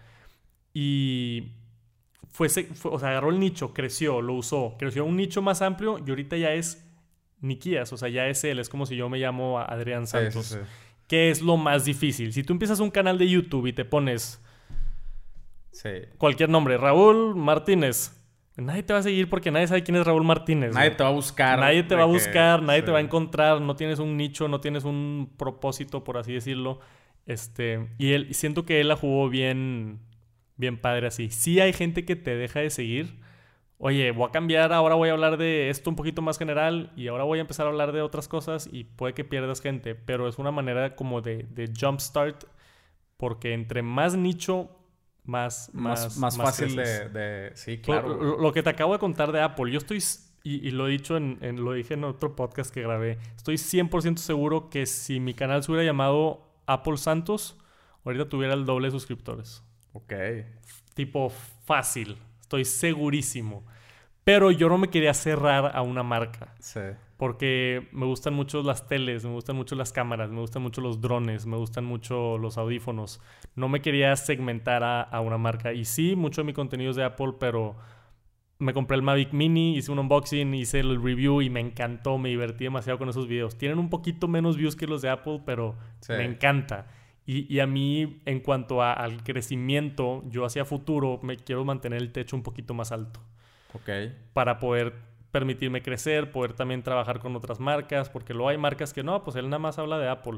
Y fue, se- fue- o sea, agarró el nicho, creció, lo usó, creció a un nicho más amplio y ahorita ya es Nikias, o sea, ya es él, es como si yo me llamo Adrián Sí, Santos. sí, sí. ¿Qué es lo más difícil? Si tú empiezas un canal de YouTube y te pones Sí. cualquier nombre, Raúl Martínez, Nadie te va a seguir porque nadie sabe quién es Raúl Martínez. Nadie güey. te va a buscar. Nadie te va a que, buscar, nadie sí. te va a encontrar, no tienes un nicho, no tienes un propósito, por así decirlo. Este, y él, siento que él la jugó bien, bien padre así. Sí hay gente que te deja de seguir. Oye, voy a cambiar, ahora voy a hablar de esto un poquito más general y ahora voy a empezar a hablar de otras cosas y puede que pierdas gente, pero es una manera como de, de jumpstart porque entre más nicho, más, Más, más, más fácil creces. de, de... Sí, Lo, claro. lo- lo que te acabo de contar de Apple, yo estoy, s- y, y lo he dicho en, en- lo dije en otro podcast que grabé, estoy cien por ciento seguro que si mi canal se hubiera llamado Apple Santos, ahorita tuviera el doble de suscriptores. Ok. Tipo fácil, estoy segurísimo. Pero yo no me quería cerrar a una marca. Sí. Porque me gustan mucho las teles, me gustan mucho las cámaras, me gustan mucho los drones, me gustan mucho los audífonos. No me quería segmentar a, a una marca. Y sí, mucho de mi contenido es de Apple, pero me compré el Mavic Mini, hice un unboxing, hice el review y me encantó, me divertí demasiado con esos videos. Tienen un poquito menos views que los de Apple, pero Sí. me encanta. Y, y a mí, en cuanto a- al crecimiento, yo hacia futuro me quiero mantener el techo un poquito más alto Ok. para poder permitirme crecer, poder también trabajar con otras marcas, porque luego hay marcas que no, pues él nada más habla de Apple.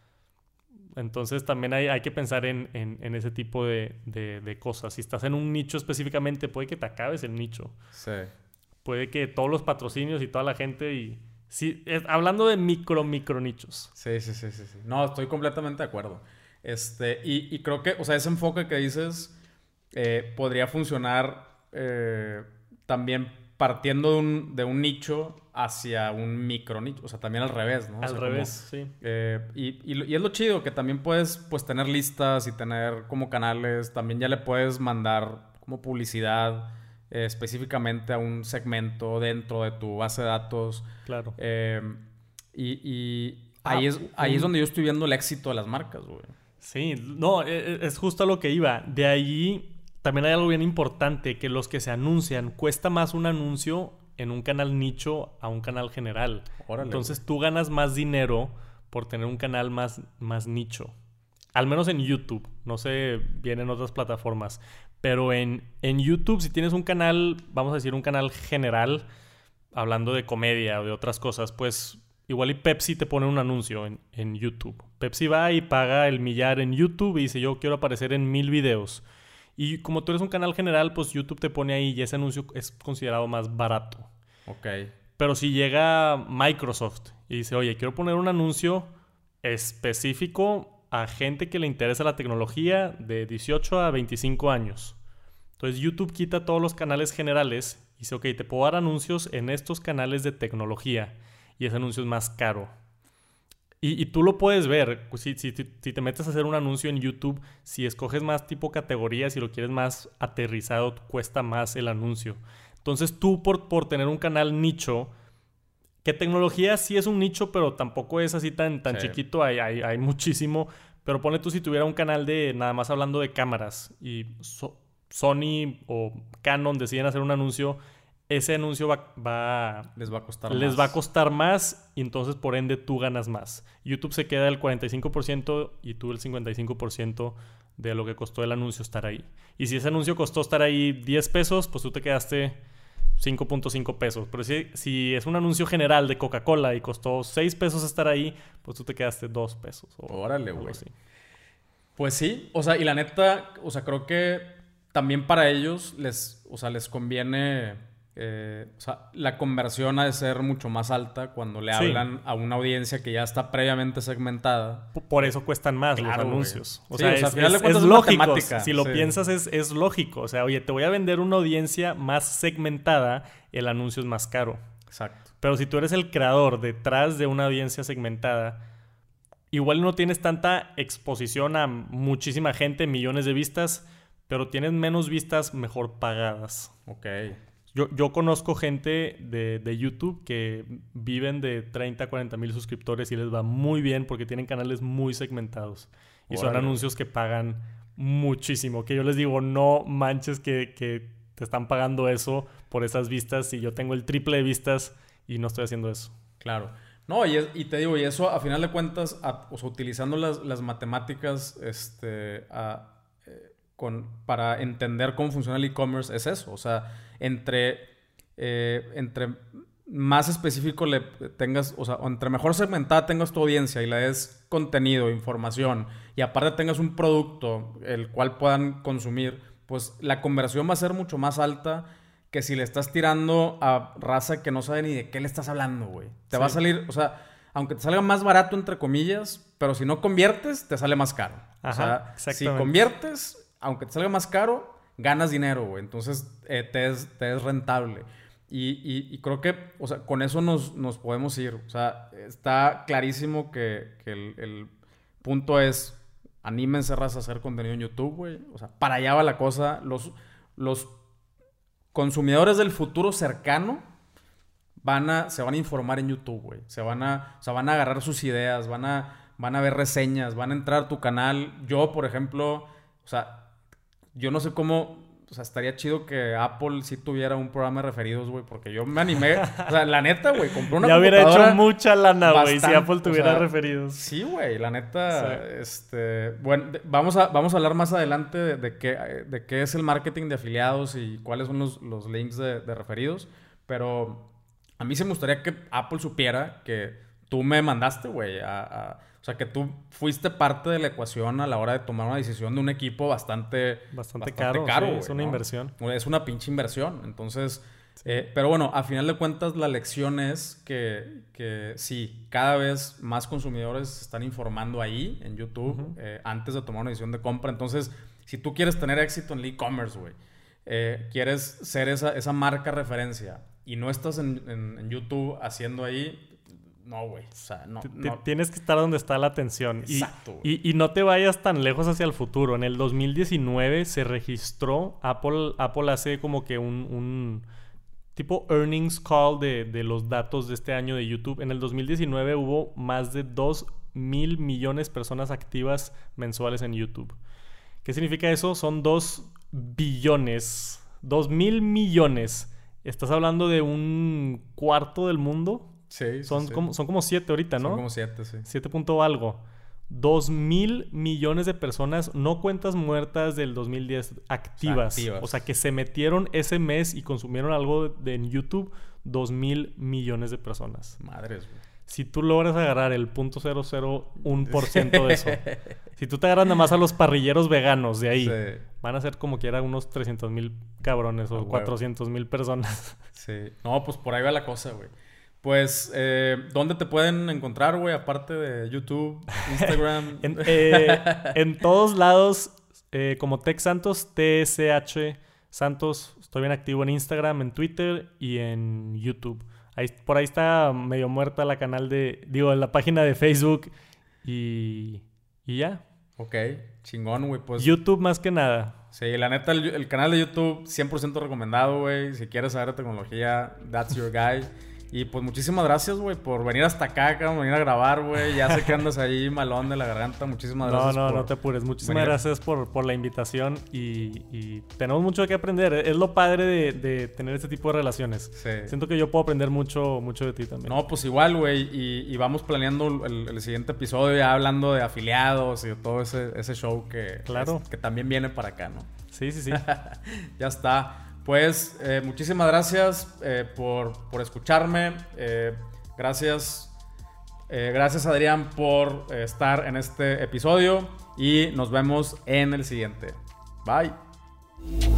Entonces también hay, hay que pensar en, en- en ese tipo de, de- de cosas. Si estás en un nicho específicamente, puede que te acabes el nicho. Sí. Puede que todos los patrocinios y toda la gente y... Sí, es- hablando de micro, micro nichos. Sí, sí, sí, sí, sí. No, estoy completamente de acuerdo. Este, y, y creo que, o sea, ese enfoque que dices eh, podría funcionar eh, también partiendo de un, de un nicho hacia un micro nicho. O sea, también al revés, ¿no? O Al sea, revés, como, sí. eh, y, y, lo- y es lo chido que también puedes, pues, tener listas y tener como canales. También ya le puedes mandar como publicidad eh, específicamente a un segmento dentro de tu base de datos. Claro. Eh, y y Ah, ahí, es, ahí es un- donde yo estoy viendo el éxito de las marcas, güey. Sí, no, e- e- es justo a lo que iba. De ahí también hay algo bien importante, que los que se anuncian, cuesta más un anuncio en un canal nicho a un canal general. Órale, Entonces güey. tú ganas más dinero por tener un canal más, más nicho. Al menos en YouTube. No sé bien en otras plataformas. Pero en, en YouTube, si tienes un canal, vamos a decir un canal general, hablando de comedia o de otras cosas, pues igual y Pepsi te pone un anuncio en, en YouTube. Pepsi va y paga el millar en YouTube y dice, yo quiero aparecer en mil videos. Y como tú eres un canal general, pues YouTube te pone ahí y ese anuncio es considerado más barato. Ok. Pero si llega Microsoft y dice, oye, quiero poner un anuncio específico a gente que le interesa la tecnología de dieciocho a veinticinco años. Entonces YouTube quita todos los canales generales y dice, ok, te puedo dar anuncios en estos canales de tecnología y ese anuncio es más caro. Y, y tú lo puedes ver, si, si, si te metes a hacer un anuncio en YouTube, si escoges más tipo categorías, si lo quieres más aterrizado, cuesta más el anuncio. Entonces tú por, por tener un canal nicho, que tecnología sí es un nicho, pero tampoco es así tan, tan Sí. chiquito, hay, hay, hay muchísimo. Pero ponle tú si tuviera un canal de nada más hablando de cámaras y so- Sony o Canon deciden hacer un anuncio, ese anuncio va, va Les va a costar les más. va a costar más y entonces por ende tú ganas más. YouTube se queda el cuarenta y cinco por ciento y tú el cincuenta y cinco por ciento de lo que costó el anuncio estar ahí. Y si ese anuncio costó estar ahí diez pesos, pues tú te quedaste cinco punto cinco pesos. Pero si, si es un anuncio general de Coca-Cola y costó seis pesos estar ahí, pues tú te quedaste dos pesos. O Órale, algo güey. así. Pues sí, o sea, y la neta, o sea, creo que también para ellos les, o sea, les conviene, eh, o sea, la conversión ha de ser mucho más alta cuando le Sí. hablan a una audiencia que ya está previamente segmentada. P- Por eso cuestan más Claro, los güey. anuncios. O Sí, sea, o es, sea, al final de es- cuentas es es lógico. matemática, Si lo sí. piensas, es, es lógico. O sea, oye, te voy a vender una audiencia más segmentada, el anuncio es más caro. Exacto. Pero si tú eres el creador detrás de una audiencia segmentada, igual no tienes tanta exposición a muchísima gente, millones de vistas, pero tienes menos vistas mejor pagadas. Ok. Yo, yo conozco gente de, de YouTube que viven de treinta, cuarenta mil suscriptores y les va muy bien porque tienen canales muy segmentados. Y son Órale. anuncios que pagan muchísimo. Que yo les digo, no manches que, que te están pagando eso por esas vistas y yo tengo el triple de vistas y no estoy haciendo eso. Claro. No, y, es- y te digo, y eso a final de cuentas, a- o sea, utilizando las, las matemáticas, este, a- eh, con, para entender cómo funciona el e-commerce es eso. O sea, entre, eh, entre más específico le tengas, o sea, entre mejor segmentada tengas tu audiencia y le des contenido, información, y aparte tengas un producto el cual puedan consumir, pues la conversión va a ser mucho más alta que si le estás tirando a raza que no sabe ni de qué le estás hablando, güey. Te sí. va a salir, o sea, aunque te salga más barato, entre comillas, pero si no conviertes, te sale más caro. Ajá, o sea, si conviertes, aunque te salga más caro, ganas dinero, güey. Entonces, eh, te, es, te es rentable. Y, y, y creo que, o sea, con eso nos, nos podemos ir. O sea, está clarísimo que, que el, el punto es, anímense, raza, a hacer contenido en YouTube, güey. O sea, para allá va la cosa. Los, los consumidores del futuro cercano van a, se van a informar en YouTube, güey. Se van a, o sea, van a agarrar sus ideas, van a, van a ver reseñas, van a entrar a tu canal. Yo, por ejemplo, o sea, yo no sé cómo, o sea, estaría chido que Apple sí tuviera un programa de referidos, güey, porque yo me animé. O sea, la neta, güey, compré una ya computadora. Ya hubiera hecho mucha lana, güey, si Apple tuviera, o sea, referidos. Sí, güey, la neta, sí. este... Bueno, de, vamos, a, vamos a hablar más adelante de, de, qué, de qué es el marketing de afiliados y cuáles son los, los links de, de referidos, pero a mí se me gustaría que Apple supiera que tú me mandaste, güey, a... a O sea, que tú fuiste parte de la ecuación a la hora de tomar una decisión de un equipo bastante... Bastante, bastante caro, caro sí, wey, es una, ¿no? inversión. Es una pinche inversión. Entonces, sí. eh, pero bueno, a final de cuentas la lección es que, que sí, cada vez más consumidores se están informando ahí en YouTube uh-huh. eh, antes de tomar una decisión de compra. Entonces, si tú quieres tener éxito en el e-commerce, güey, eh, quieres ser esa, esa marca referencia y no estás en, en, en YouTube haciendo ahí... No, güey. O sea, no, no. Tienes que estar donde está la atención. Exacto. Y, y, y no te vayas tan lejos hacia el futuro. En el dos mil diecinueve se registró... Apple, Apple hace como que un, un tipo earnings call de, de los datos de este año de YouTube. En el dos mil diecinueve hubo más de dos mil millones de personas activas mensuales en YouTube. ¿Qué significa eso? Son dos billones. dos mil millones. Estás hablando de un cuarto del mundo... Sí, son, sí, sí. Como, son como siete ahorita, ¿no? Son como siete, sí. Siete punto algo. Dos mil millones de personas, no cuentas muertas del dos mil diez, activas. O sea, activas. O sea, que se metieron ese mes y consumieron algo de, en YouTube, dos mil millones de personas. Madres, güey. Si tú logras agarrar el punto cero cero uno por ciento de eso, si tú te agarras nada más a los parrilleros veganos de ahí, sí. van a ser como quiera unos trescientos mil cabrones o cuatrocientos mil personas. Sí. No, pues por ahí va la cosa, güey. Pues, eh, ¿dónde te pueden encontrar, güey? Aparte de YouTube, Instagram. en, eh, en todos lados, eh, como Tech Santos, T S H Santos. Estoy bien activo en Instagram, en Twitter y en YouTube. Ahí, por ahí está medio muerta la canal de... Digo, la página de Facebook y... Y ya. Ok, chingón, güey. Pues... YouTube más que nada. Sí, la neta, el, el canal de YouTube cien por ciento recomendado, güey. Si quieres saber de tecnología, that's your guy. Y pues muchísimas gracias, güey, por venir hasta acá, cabrón, venir a grabar, güey. Ya sé que andas ahí malón de la garganta. Muchísimas gracias. No, no, por no te apures. Muchísimas venir. gracias por, por la invitación y, y tenemos mucho que aprender. Es lo padre de, de tener este tipo de relaciones. Sí. Siento que yo puedo aprender mucho, mucho de ti también. No, pues igual, güey. Y, y vamos planeando el, el siguiente episodio ya hablando de afiliados y de todo ese, ese show que, claro. es, que también viene para acá, ¿no? Sí, sí, sí. Ya está. Pues eh, muchísimas gracias eh, por, por escucharme. Eh, gracias, eh, gracias Adrián por eh, estar en este episodio y nos vemos en el siguiente. Bye.